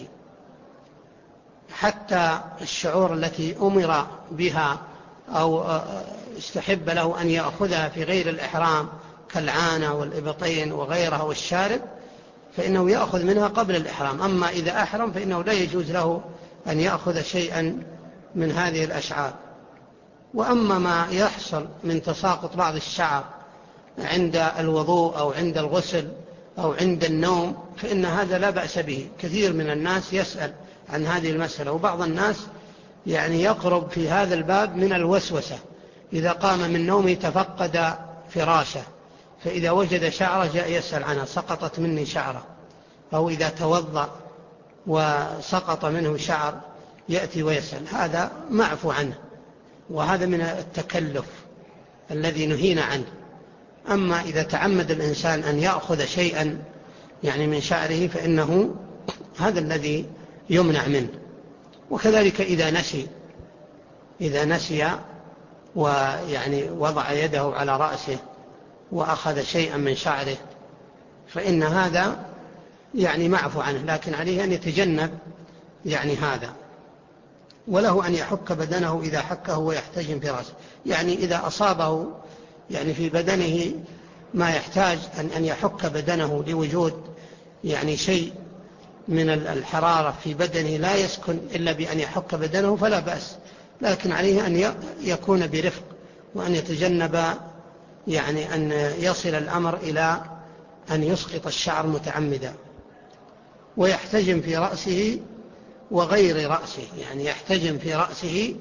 حتى الشعور التي أمر بها أو استحب له أن يأخذها في غير الإحرام كالعانة والإبطين وغيرها والشارب فإنه يأخذ منها قبل الإحرام. أما إذا أحرم فإنه لا يجوز له أن يأخذ شيئا من هذه الأشعار. وأما ما يحصل من تساقط بعض الشعر عند الوضوء أو عند الغسل أو عند النوم فإن هذا لا بأس به. كثير من الناس يسأل عن هذه المسألة، وبعض الناس يعني يقرب في هذا الباب من الوسوسة، إذا قام من نومه تفقد فراشه فإذا وجد شعره جاء يسأل عنها: سقطت مني شعره. أو إذا توضأ وسقط منه شعر يأتي ويسأل. هذا معفو عنه، وهذا من التكلف الذي نهينا عنه. أما إذا تعمد الإنسان أن يأخذ شيئا يعني من شعره فإنه هذا الذي يمنع منه. وكذلك إذا نسي إذا نسي ويعني وضع يده على رأسه وأخذ شيئا من شعره فإن هذا يعني معفو عنه، لكن عليه أن يتجنب يعني هذا. وله أن يحك بدنه إذا حكه ويحتجم في رأسه، يعني إذا أصابه يعني في بدنه ما يحتاج أن أن يحك بدنه لوجود يعني شيء من الحرارة في بدنه لا يسكن إلا بأن يحك بدنه فلا بأس، لكن عليه أن يكون برفق وأن يتجنب يعني أن يصل الأمر إلى أن يسقط الشعر متعمدا. ويحتجم في رأسه وغير رأسه، يعني يحتجم في رأسه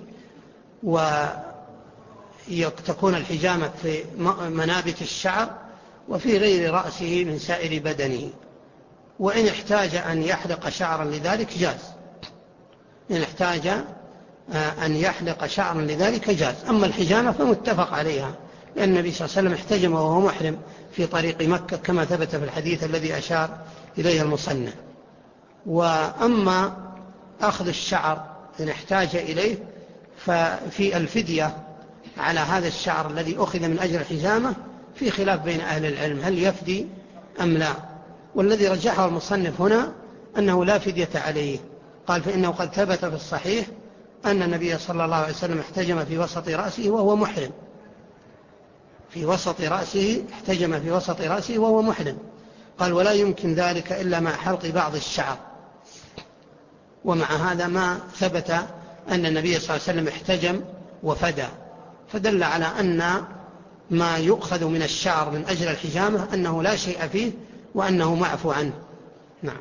وتكون الحجامة في منابت الشعر وفي غير رأسه من سائر بدنه. وإن احتاج أن يحلق شعرا لذلك جاز، إن احتاج أن يحلق شعرا لذلك جاز. أما الحجامة فمتفق عليها، لأن النبي صلى الله عليه وسلم احتجم وهو محرم في طريق مكة كما ثبت في الحديث الذي أشار إليه المصنف. وأما أخذ الشعر إن احتاج إليه ففي الفدية على هذا الشعر الذي أخذ من أجل الحجامة في خلاف بين أهل العلم هل يفدي أم لا، والذي رجحه المصنف هنا أنه لا فدية عليه. قال فإنه قد ثبت في الصحيح أن النبي صلى الله عليه وسلم احتجم في وسط رأسه وهو محرم، في وسط رأسه احتجم في وسط رأسه وهو محرم. قال ولا يمكن ذلك إلا مع حلق بعض الشعر. ومع هذا ما ثبت أن النبي صلى الله عليه وسلم احتجم وفدى، فدل على أن ما يؤخذ من الشعر من أجل الحجامة أنه لا شيء فيه وأنه معفو عنه. نعم.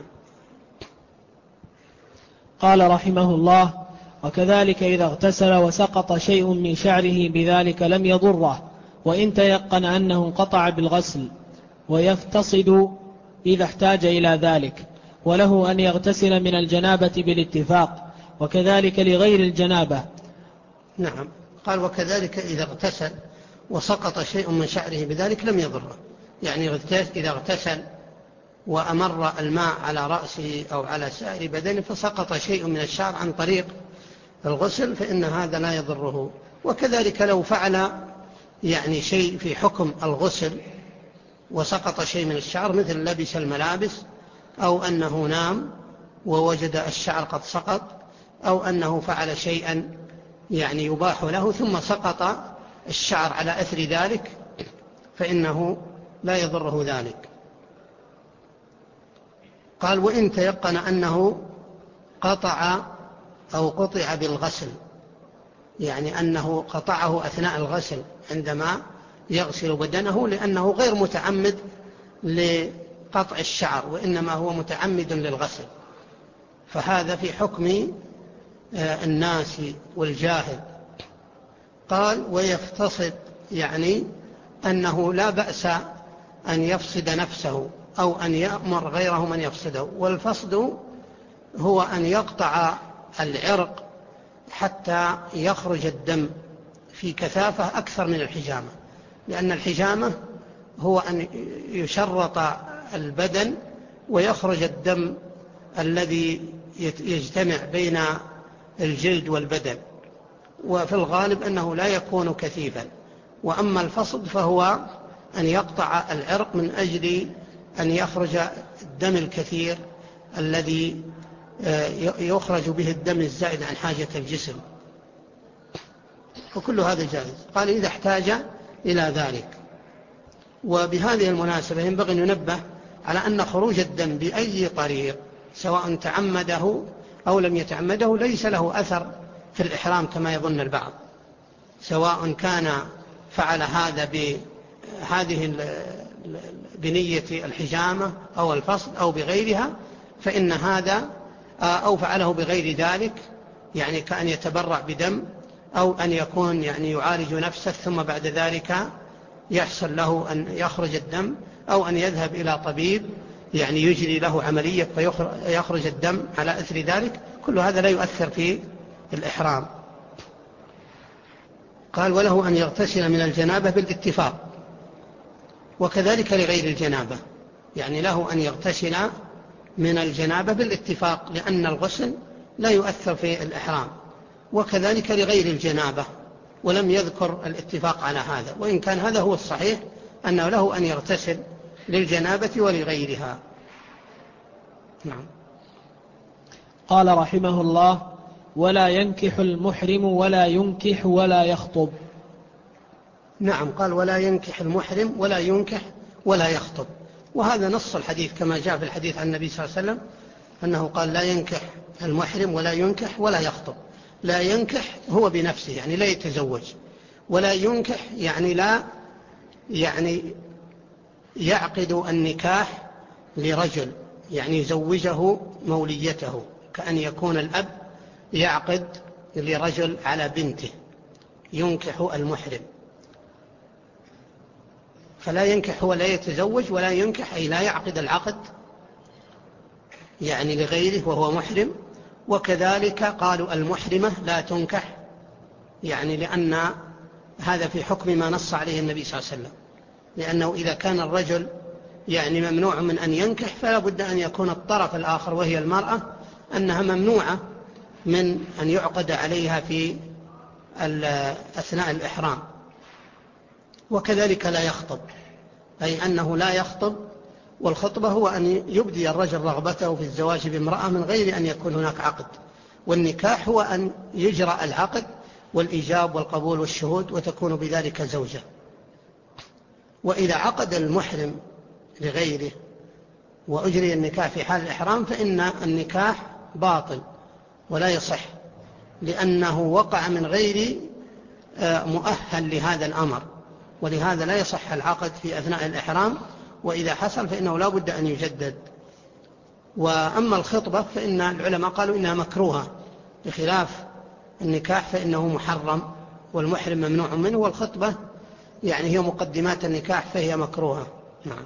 قال رحمه الله: وكذلك إذا اغتسل وسقط شيء من شعره بذلك لم يضره، وإن تيقن أنه انقطع بالغسل، ويفتصد إذا احتاج إلى ذلك، وله أن يغتسل من الجنابة بالاتفاق، وكذلك لغير الجنابة. نعم. قال وكذلك إذا اغتسل وسقط شيء من شعره بذلك لم يضره، يعني إذا اغتسل وأمر الماء على رأسه أو على سائر بدنه فسقط شيء من الشعر عن طريق الغسل فإن هذا لا يضره. وكذلك لو فعل يعني شيء في حكم الغسل وسقط شيء من الشعر مثل لبس الملابس أو أنه نام ووجد الشعر قد سقط أو أنه فعل شيئا يعني يباح له ثم سقط الشعر على أثر ذلك فإنه لا يضره ذلك. قال وإن تيقن أنه قطع أو قطع بالغسل، يعني أنه قطعه أثناء الغسل عندما يغسل بدنه لأنه غير متعمد لقطع الشعر وإنما هو متعمد للغسل، فهذا في حكم الناس والجاهل. قال ويفتصد، يعني أنه لا بأس أن يفصد نفسه أو أن يأمر غيره من يفصده. والفصد هو أن يقطع العرق حتى يخرج الدم في كثافة أكثر من الحجامة، لأن الحجامة هو أن يشرط البدن ويخرج الدم الذي يجتمع بين الجلد والبدن، وفي الغالب أنه لا يكون كثيفا. وأما الفصد فهو أن يقطع العرق من أجل أن يخرج الدم الكثير الذي يخرج به الدم الزائد عن حاجة الجسم، وكل هذا جائز. قال إذا احتاج إلى ذلك. وبهذه المناسبة ينبغي أن ينبه على أن خروج الدم بأي طريق سواء تعمده أو لم يتعمده ليس له أثر في الإحرام كما يظن البعض، سواء كان فعل هذا بهذه بنية الحجامة أو الفصل أو بغيرها، فإن هذا أو فعله بغير ذلك، يعني كأن يتبرع بدم أو أن يكون يعني يعالج نفسه ثم بعد ذلك يحصل له أن يخرج الدم، أو أن يذهب إلى طبيب يعني يجري له عملية فيخرج الدم على أثر ذلك، كل هذا لا يؤثر في الإحرام. قال وله أن يغتسل من الجنابة بالاتفاق، وكذلك لغير الجنابة، يعني له أن يغتسل من الجنابة بالاتفاق لأن الغسل لا يؤثر في الإحرام، وكذلك لغير الجنابة، ولم يذكر الاتفاق على هذا، وإن كان هذا هو الصحيح أنه له أن يغتسل للجنابة ولغيرها. نعم. قال رحمه الله: ولا ينكح المحرم ولا ينكح ولا يخطب. نعم. قال ولا ينكح المحرم ولا ينكح ولا يخطب، وهذا نص الحديث كما جاء في الحديث عن النبي صلى الله عليه وسلم أنه قال لا ينكح المحرم ولا ينكح ولا يخطب. لا ينكح هو بنفسه يعني لا يتزوج، ولا ينكح يعني لا يعني يعقد النكاح لرجل يعني يزوجه موليته، كأن يكون الأب يعقد لرجل على بنته، ينكح المحرم. فلا ينكح هو لا يتزوج، ولا ينكح أي لا يعقد العقد يعني لغيره وهو محرم. وكذلك قالوا المحرمة لا تنكح يعني لأن هذا في حكم ما نص عليه النبي صلى الله عليه وسلم، لأنه إذا كان الرجل يعني ممنوع من أن ينكح فلا بد أن يكون الطرف الآخر وهي المرأة أنها ممنوعة من أن يعقد عليها في أثناء الإحرام. وكذلك لا يخطب، أي أنه لا يخطب، والخطبة هو أن يبدي الرجل رغبته في الزواج بامرأة من غير أن يكون هناك عقد، والنكاح هو أن يجرى العقد والإيجاب والقبول والشهود وتكون بذلك زوجة. وإذا عقد المحرم لغيره وأجري النكاح في حال الإحرام فإن النكاح باطل ولا يصح، لأنه وقع من غير مؤهل لهذا الأمر، ولهذا لا يصح العقد في أثناء الإحرام، وإذا حصل فإنه لا بد أن يجدد. وأما الخطبة فإن العلماء قالوا إنها مكروهة، بخلاف النكاح فإنه محرم والمحرم ممنوع منه، والخطبة يعني هي مقدمات النكاح فهي مكروهة. نعم.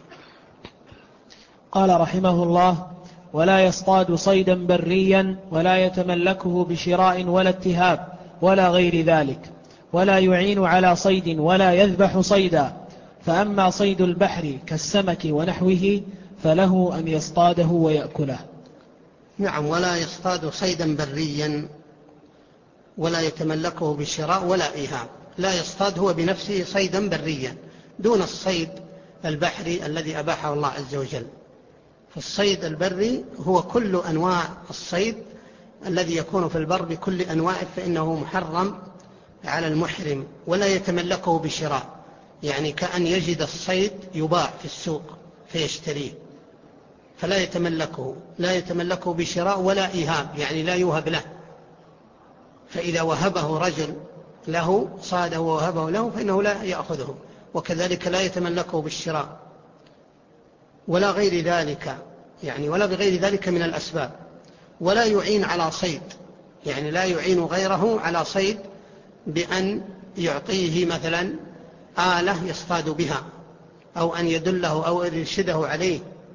قال رحمه الله: ولا يصطاد صيدا بريا ولا يتملكه بشراء ولا اتهاب ولا غير ذلك، ولا يعين على صيد ولا يذبح صيدا. فأما صيد البحر كالسمك ونحوه فله أن يصطاده ويأكله. نعم. ولا يصطاد صيدا بريا ولا يتملكه بشراء ولا إيهاب. لا يصطاد هو بنفسه صيدا بريا دون الصيد البحري الذي أباحه الله عز وجل. فالصيد البري هو كل أنواع الصيد الذي يكون في البر بكل أنواعه، فإنه محرم على المحرم. ولا يتملكه بشراء يعني كأن يجد الصيد يباع في السوق فيشتريه، فلا يتملكه. لا يتملكه بشراء ولا إيهاب يعني لا يوهب له، فإذا وهبه رجل له صاده ووهبه له فإنه لا يأخذه. وكذلك لا يتملكه بالشراء ولا غير ذلك يعني ولا بغير ذلك من الأسباب. ولا يعين على صيد يعني لا يعين غيره على صيد بأن يعطيه مثلا آلة يصطاد بها أو أن يدله أو يرشده عليه.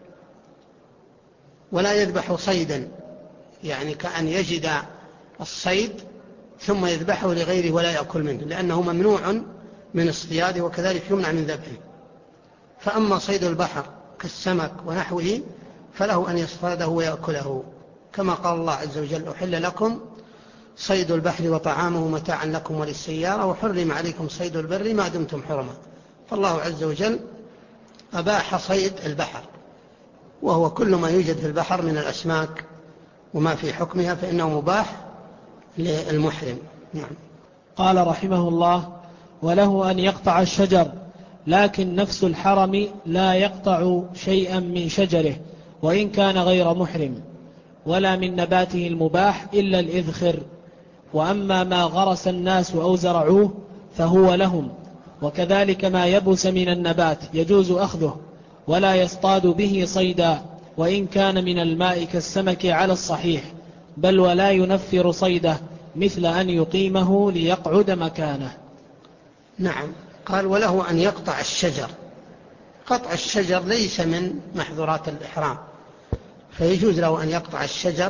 ولا يذبح صيدا يعني كأن يجد الصيد ثم يذبحه لغيره ولا يأكل منه، لأنه ممنوع من اصطياده وكذلك يمنع من ذبحه. فأما صيد البحر كالسمك ونحوه فله أن يصطاده ويأكله، كما قال الله عز وجل: أحل لكم صيد البحر وطعامه متاعا لكم وللسيارة وحرم عليكم صيد البر ما دمتم حرما. فالله عز وجل أباح صيد البحر، وهو كل ما يوجد في البحر من الأسماك وما في حكمها فإنه مباح للمحرم. نعم. قال رحمه الله: وله أن يقطع الشجر، لكن نفس الحرم لا يقطع شيئا من شجره وإن كان غير محرم، ولا من نباته المباح إلا الإذخر. وأما ما غرس الناس أو زرعوه فهو لهم، وكذلك ما يبس من النبات يجوز أخذه، ولا يصطاد به صيدا وإن كان من الماء كالسمك على الصحيح، بل ولا ينفر صيده مثل أن يقيمه ليقعد مكانه. نعم. قال: وله أن يقطع الشجر. قطع الشجر ليس من محظورات الإحرام، فيجوز له أن يقطع الشجر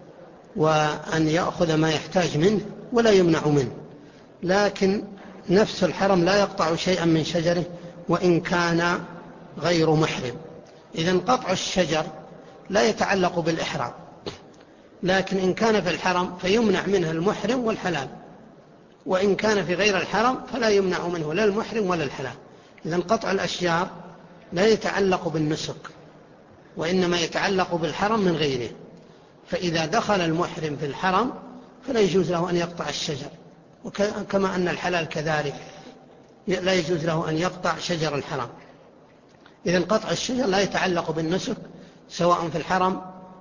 وأن يأخذ ما يحتاج منه ولا يمنع منه. لكن نفس الحرم لا يقطع شيئا من شجره وإن كان غير محرم. إذن قطع الشجر لا يتعلق بالإحرام، لكن إن كان في الحرم فيمنع منه المحرم والحلال، وإن كان في غير الحرم فلا يمنع منه لا المحرم ولا الحلال. إذن قطع الأشجار لا يتعلق بالنسك، وإنما يتعلق بالحرم من غيره. فإذا دخل المحرم في الحرم فلا يجوز له أن يقطع الشجر، وكما أن الحلال كذلك لا يجوز له أن يقطع شجر الحرم. إذن قطع الشجر لا يتعلق بالنسك سواء في الحرم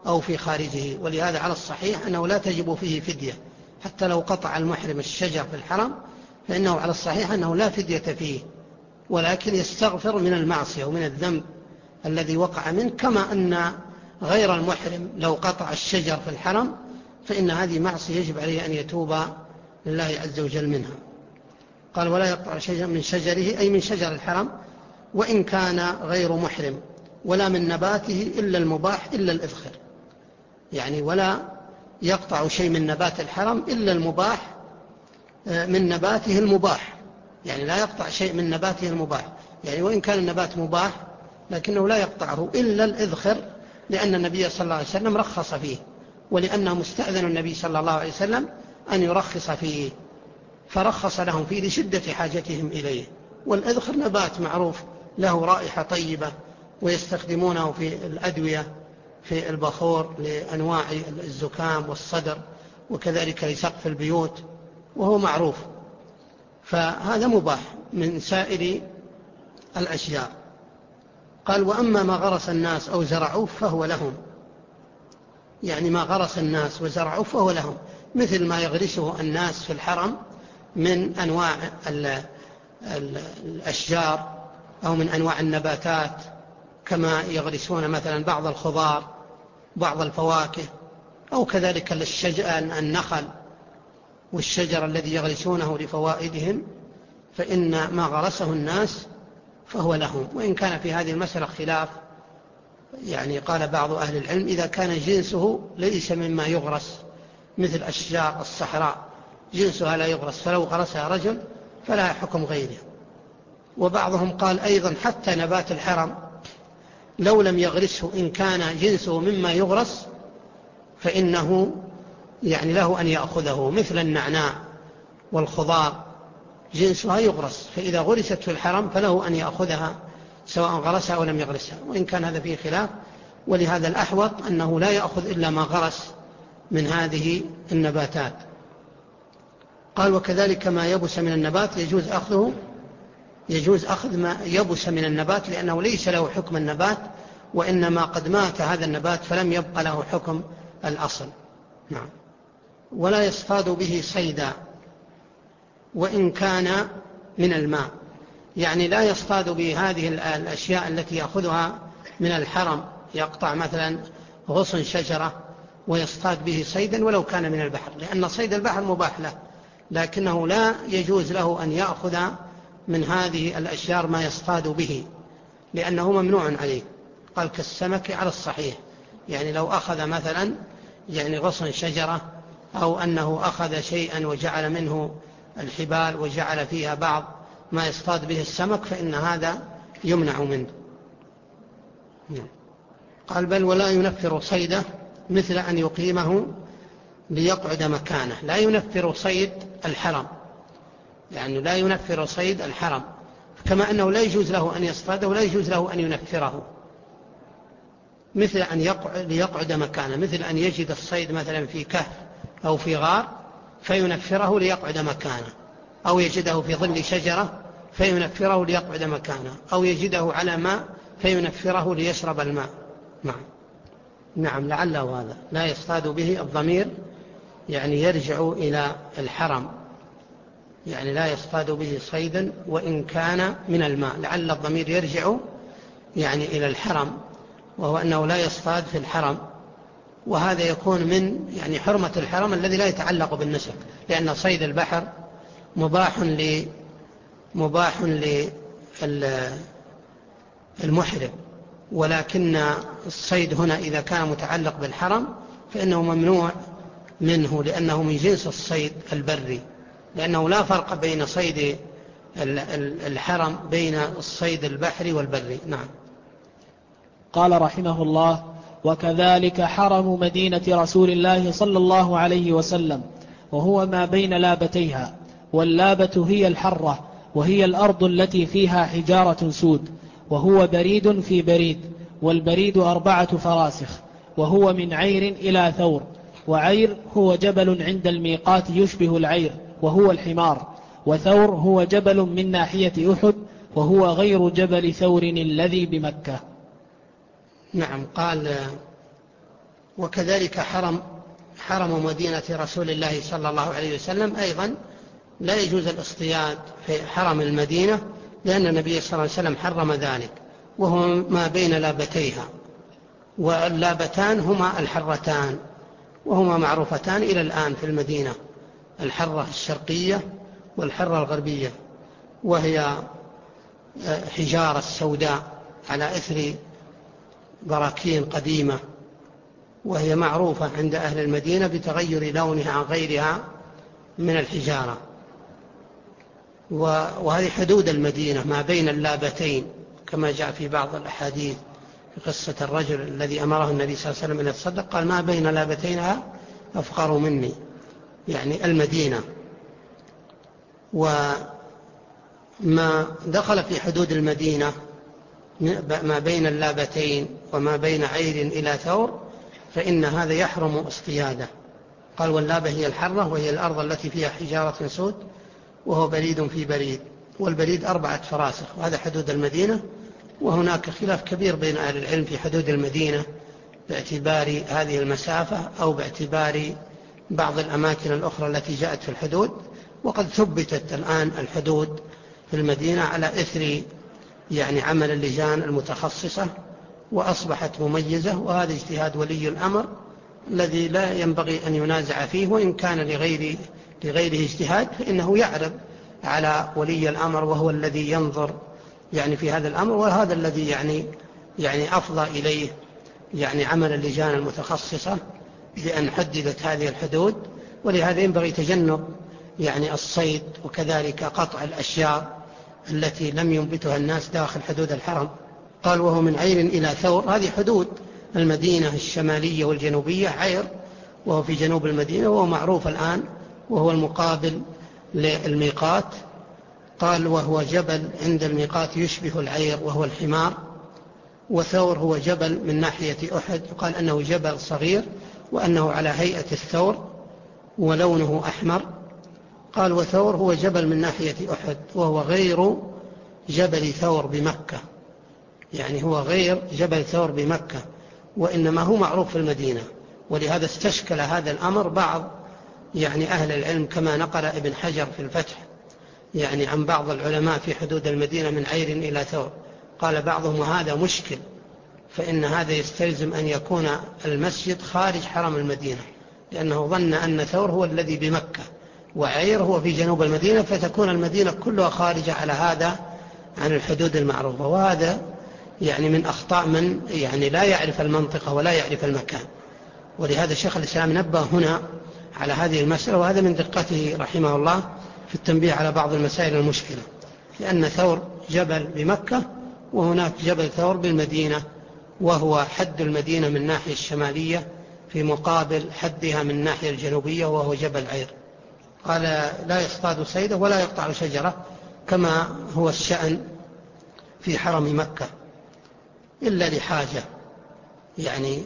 أو في خارجه. ولهذا على الصحيح أنه لا تجب فيه فدية، حتى لو قطع المحرم الشجر في الحرم فإنه على الصحيح أنه لا فدية فيه، ولكن يستغفر من المعصية ومن الذنب الذي وقع منه، كما أن غير المحرم لو قطع الشجر في الحرم فإن هذه معصية يجب عليه أن يتوب لله عز وجل منها. قال ولا يقطع شجر من شجره أي من شجر الحرم وإن كان غير محرم، ولا من نباته إلا المباح إلا الإذخر، يعني ولا يقطع شيء من نبات الحرم إلا المباح من نباته المباح، يعني لا يقطع شيء من نباته المباح، يعني وإن كان النبات مباح لكنه لا يقطعه إلا الإذخر، لأن النبي صلى الله عليه وسلم رخص فيه، ولأنه مستأذن النبي صلى الله عليه وسلم أن يرخص فيه، فرخص لهم فيه لشدة حاجتهم إليه. والإذخر نبات معروف له رائحة طيبة، ويستخدمونه في الأدوية في البخور لأنواع الزكام والصدر، وكذلك لسقف البيوت، وهو معروف، فهذا مباح من سائر الأشياء. قال وأما ما غرس الناس أو زرعوه فهو لهم، يعني ما غرس الناس وزرعوه فهو لهم، مثل ما يغرسه الناس في الحرم من أنواع الأشجار أو من أنواع النباتات، كما يغرسون مثلا بعض الخضار بعض الفواكه، أو كذلك النخل والشجر الذي يغرسونه لفوائدهم، فإن ما غرسه الناس فهو لهم. وإن كان في هذه المسألة خلاف، يعني قال بعض أهل العلم إذا كان جنسه ليس مما يغرس، مثل أشجار الصحراء جنسها لا يغرس، فلو غرسها رجل فلها حكم غيره. وبعضهم قال أيضا حتى نبات الحرم لو لم يغرسه إن كان جنسه مما يغرس فإنه يعني له أن يأخذه، مثل النعناع والخضار جنسها يغرس، فإذا غرست في الحرم فله أن يأخذها سواء غرسها أو لم يغرسها، وإن كان هذا فيه خلاف. ولهذا الأحوط أنه لا يأخذ إلا ما غرس من هذه النباتات. قال وكذلك ما يبس من النبات يجوز أخذه، يجوز أخذ ما يبس من النبات لأنه ليس له حكم النبات، وإنما قد مات هذا النبات فلم يبقى له حكم الأصل. نعم. ولا يصطاد به صيدا وإن كان من الماء، يعني لا يصطاد به هذه الأشياء التي يأخذها من الحرم، يقطع مثلا غصن شجرة ويصطاد به صيدا ولو كان من البحر، لأن صيد البحر مباح له، لكنه لا يجوز له أن يأخذ من هذه الأشجار ما يصطاد به لأنه ممنوع عليه. قال كالسمك على الصحيح، يعني لو أخذ مثلا يعني غصن شجرة، أو أنه أخذ شيئا وجعل منه الحبال وجعل فيها بعض ما يصطاد به السمك فإن هذا يمنع منه. قال بل ولا ينفر صيده مثل أن يقيمه ليقعد مكانه، لا ينفر صيد الحرم، يعني لا ينفر صيد الحرم، كما أنه لا يجوز له أن يصطاده ولا يجوز له أن ينفره، مثل أن يقعد ليقعد مكانه، مثل أن يجد الصيد مثلا في كهف أو في غار فينفره ليقعد مكانه، أو يجده في ظل شجرة فينفره ليقعد مكانه، أو يجده على ماء فينفره ليشرب الماء. نعم نعم لعله هذا لا يصطاد به، الضمير يعني يرجع إلى الحرم، يعني لا يصطاد به صيدا وإن كان من الماء، لعل الضمير يرجع يعني إلى الحرم، وهو أنه لا يصطاد في الحرم، وهذا يكون من يعني حرمة الحرم الذي لا يتعلق بالنسك، لأن صيد البحر مباح ل مباح للمحرم، ولكن الصيد هنا إذا كان متعلق بالحرم فإنه ممنوع منه، لأنه من جنس الصيد البري، لأنه لا فرق بين صيد الحرم بين الصيد البحري والبري. نعم. قال رحمه الله وكذلك حرم مدينة رسول الله صلى الله عليه وسلم، وهو ما بين لابتيها، واللابة هي الحرة، وهي الأرض التي فيها حجارة سود، وهو بريد في بريد، والبريد أربعة فراسخ، وهو من عير إلى ثور، وعير هو جبل عند الميقات يشبه العير وهو الحمار، وثور هو جبل من ناحية أحد وهو غير جبل ثور الذي بمكة. نعم. قال وكذلك حرم حرم مدينة رسول الله صلى الله عليه وسلم أيضا لا يجوز الاصطياد في حرم المدينة، لأن النبي صلى الله عليه وسلم حرم ذلك، وهو ما بين لابتيها، واللابتان هما الحرتان، وهما معروفتان إلى الآن في المدينة، الحرة الشرقية والحرة الغربية، وهي حجارة سوداء على إثر براكين قديمة، وهي معروفة عند أهل المدينة بتغير لونها عن غيرها من الحجارة. وهذه حدود المدينة ما بين اللابتين، كما جاء في بعض الأحاديث في قصة الرجل الذي أمره النبي صلى الله عليه وسلم أن يتصدق، قال ما بين لابتينها أفقر مني، يعني المدينة. وما دخل في حدود المدينة ما بين اللابتين وما بين عير إلى ثور فإن هذا يحرم اصطياده. قال واللابة هي الحرة، وهي الأرض التي فيها حجارة سود، وهو بريد في بريد، والبريد أربعة فراسخ، وهذا حدود المدينة. وهناك خلاف كبير بين أهل العلم في حدود المدينة باعتبار هذه المسافة أو باعتبار بعض الأماكن الأخرى التي جاءت في الحدود، وقد ثبتت الآن الحدود في المدينة على إثر يعني عمل اللجان المتخصصة، وأصبحت مميزة، وهذا اجتهاد ولي الأمر الذي لا ينبغي أن ينازع فيه، وإن كان لغير لغيره اجتهاد فإنه يعرض على ولي الأمر، وهو الذي ينظر يعني في هذا الأمر، وهذا الذي يعني يعني أفضى إليه يعني عمل اللجان المتخصصة بأن حددت هذه الحدود. ولهذا ينبغي تجنب يعني الصيد، وكذلك قطع الأشجار التي لم ينبتها الناس داخل حدود الحرم. قال وهو من عير إلى ثور، هذه حدود المدينة الشمالية والجنوبية. عير وهو في جنوب المدينة، وهو معروف الآن، وهو المقابل للميقات. قال وهو جبل عند الميقات يشبه العير وهو الحمار. وثور هو جبل من ناحية أحد، يقال أنه جبل صغير وأنه على هيئة الثور ولونه أحمر. قال وثور هو جبل من ناحية أحد، وهو غير جبل ثور بمكة، يعني هو غير جبل ثور بمكة، وإنما هو معروف في المدينة. ولهذا استشكل هذا الأمر بعض يعني أهل العلم، كما نقل ابن حجر في الفتح يعني عن بعض العلماء في حدود المدينة من عير إلى ثور. قال بعضهم وهذا مشكل، فإن هذا يستلزم أن يكون المسجد خارج حرم المدينة، لأنه ظن أن ثور هو الذي بمكة وعير هو في جنوب المدينة، فتكون المدينة كلها خارجة على هذا عن الحدود المعروفة. وهذا يعني من أخطاء من يعني لا يعرف المنطقة ولا يعرف المكان. ولهذا شيخ الإسلام نبه هنا على هذه المسألة، وهذا من دقته رحمه الله في التنبيه على بعض المسائل المشكلة، لأن ثور جبل بمكة، وهناك جبل ثور بالمدينة، وهو حد المدينة من الناحية الشمالية في مقابل حدها من الناحية الجنوبية، وهو جبل عير. قال لا يصطاد صيده ولا يقطع شجرة، كما هو الشأن في حرم مكة، إلا لحاجة يعني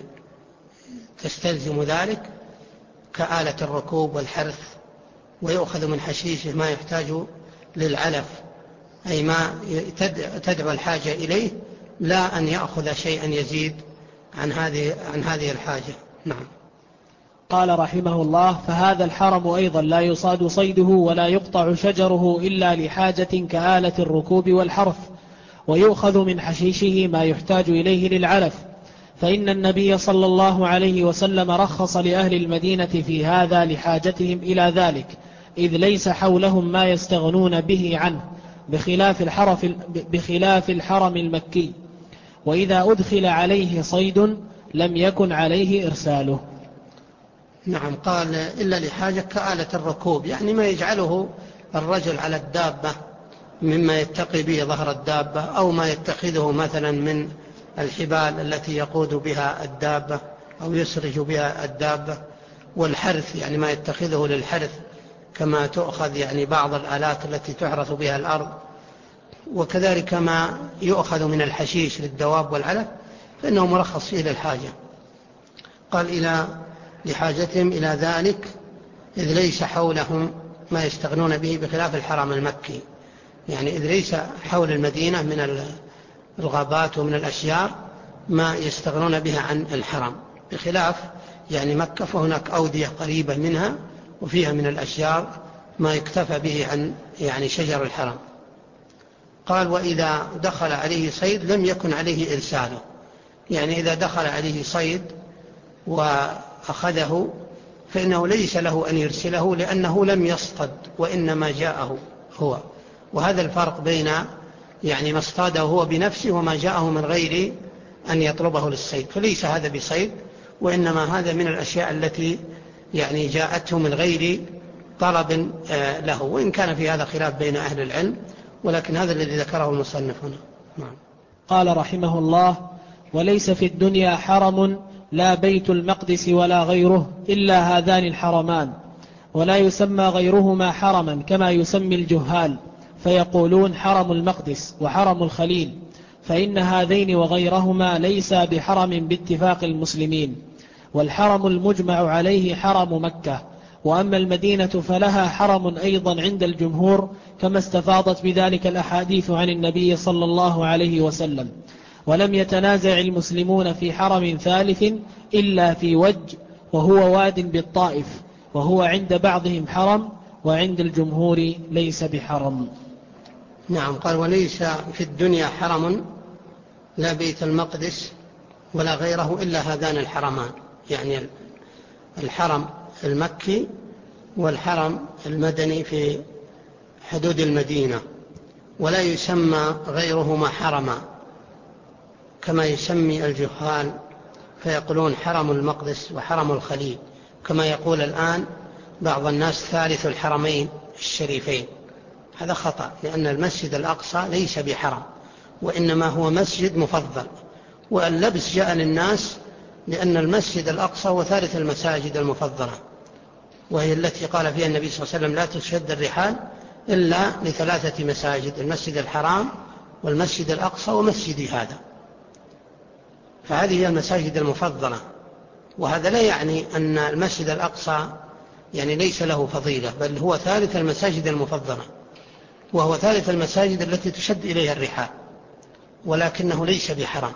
تستلزم ذلك كآلة الركوب والحرث، ويؤخذ من حشيشه ما يحتاج للعلف، أي ما تدعو الحاجة إليه، لا أن يأخذ شيئا يزيد عن هذه عن هذه الحاجة. نعم. قال رحمه الله فهذا الحرم أيضا لا يصاد صيده ولا يقطع شجره إلا لحاجة كآلة الركوب والحرث، ويؤخذ من حشيشه ما يحتاج إليه للعلف، فإن النبي صلى الله عليه وسلم رخص لأهل المدينة في هذا لحاجتهم إلى ذلك، إذ ليس حولهم ما يستغنون به عنه، بخلاف, الحرف بخلاف الحرم المكي، وإذا أدخل عليه صيد لم يكن عليه إرساله. نعم. قال إلا لحاجة كآلة الركوب، يعني ما يجعله الرجل على الدابة مما يتقي به ظهر الدابة، أو ما يتخذه مثلا من الحبال التي يقود بها الدابة أو يسرج بها الدابة، والحرث يعني ما يتخذه للحرث، كما تؤخذ يعني بعض الآلات التي تحرث بها الأرض، وكذلك ما يؤخذ من الحشيش للدواب والعلف، فإنه مرخص فيه للحاجة. قال إلى لحاجتهم إلى ذلك، إذ ليس حولهم ما يستغنون به، بخلاف الحرم المكي، يعني إذ ليس حول المدينة من الغابات ومن الأشجار ما يستغنون بها عن الحرم. بخلاف يعني مكة، فهناك أودية قريبة منها وفيها من الأشجار ما يكتفى به عن يعني شجر الحرم. قال وإذا دخل عليه صيد لم يكن عليه إرساله، يعني إذا دخل عليه صيد وأخذه فإنه ليس له أن يرسله لأنه لم يصطد وإنما جاءه هو. وهذا الفرق بين يعني ما اصطاده هو بنفسه وما جاءه من غير أن يطلبه للصيد، فليس هذا بصيد، وإنما هذا من الأشياء التي يعني جاءته من غير طلب له، وإن كان في هذا خلاف بين أهل العلم، ولكن هذا الذي ذكره المصنف هنا. نعم. قال رحمه الله: وليس في الدنيا حرم لا بيت المقدس ولا غيره إلا هذان الحرمان، ولا يسمى غيرهما حرما كما يسمي الجهال فيقولون حرم المقدس وحرم الخليل، فإن هذين وغيرهما ليس بحرم باتفاق المسلمين، والحرم المجمع عليه حرم مكة، وأما المدينة فلها حرم أيضا عند الجمهور كما استفاضت بذلك الأحاديث عن النبي صلى الله عليه وسلم. ولم يتنازع المسلمون في حرم ثالث إلا في وج وهو واد بالطائف، وهو عند بعضهم حرم وعند الجمهور ليس بحرم. نعم. قال وليس في الدنيا حرم لا بيت المقدس ولا غيره إلا هذان الحرمان، يعني الحرم المكي والحرم المدني في حدود المدينة، ولا يسمى غيرهما حرما كما يسمي الجهال فيقولون حرم المقدس وحرم الخليل، كما يقول الآن بعض الناس ثالث الحرمين الشريفين. هذا خطأ، لأن المسجد الأقصى ليس بحرم وإنما هو مسجد مفضل، واللبس جاء للناس لأن المسجد الأقصى هو ثالث المساجد المفضلة، وهي التي قال فيها النبي صلى الله عليه وسلم لا تشد الرحال إلا لثلاثة مساجد: المسجد الحرام والمسجد الأقصى ومسجد هذا. فهذه هي المساجد المفضلة، وهذا لا يعني أن المسجد الأقصى يعني ليس له فضيلة، بل هو ثالث المساجد المفضلة، وهو ثالث المساجد التي تشد إليها الرحال، ولكنه ليس بحرم،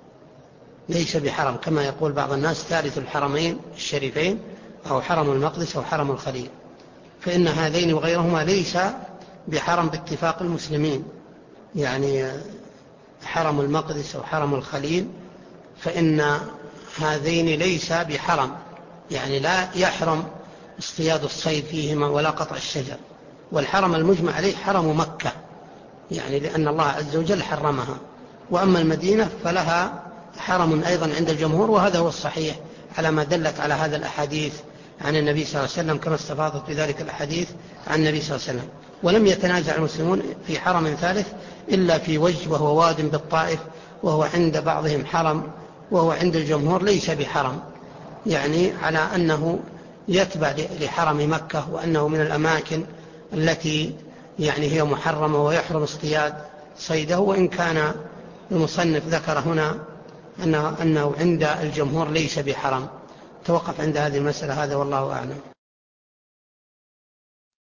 ليس بحرم كما يقول بعض الناس ثالث الحرمين الشريفين أو حرم المقدس أو حرم الخليل، فإن هذين وغيرهما ليس بحرم باتفاق المسلمين، يعني حرم المقدس أو حرم الخليل فإن هذين ليس بحرم، يعني لا يحرم اصطياد الصيد فيهما ولا قطع الشجر. والحرم المجمع عليه حرم مكة، يعني لأن الله عز وجل حرمها. وأما المدينة فلها حرم أيضا عند الجمهور، وهذا هو الصحيح على ما دلت على هذا الأحاديث عن النبي صلى الله عليه وسلم، كما استفاضت بذلك الأحاديث عن النبي صلى الله عليه وسلم. ولم يتنازع المسلمون في حرم ثالث إلا في وج وهو واد بالطائف، وهو عند بعضهم حرم وهو عند الجمهور ليس بحرم، يعني على أنه يتبع لحرم مكة، وأنه من الأماكن التي يعني هي محرمة ويحرم اصطياد صيده. وإن كان المصنف ذكر هنا أنه, أنه عند الجمهور ليس بحرم. توقف عند هذه المسألة، هذا والله أعلم.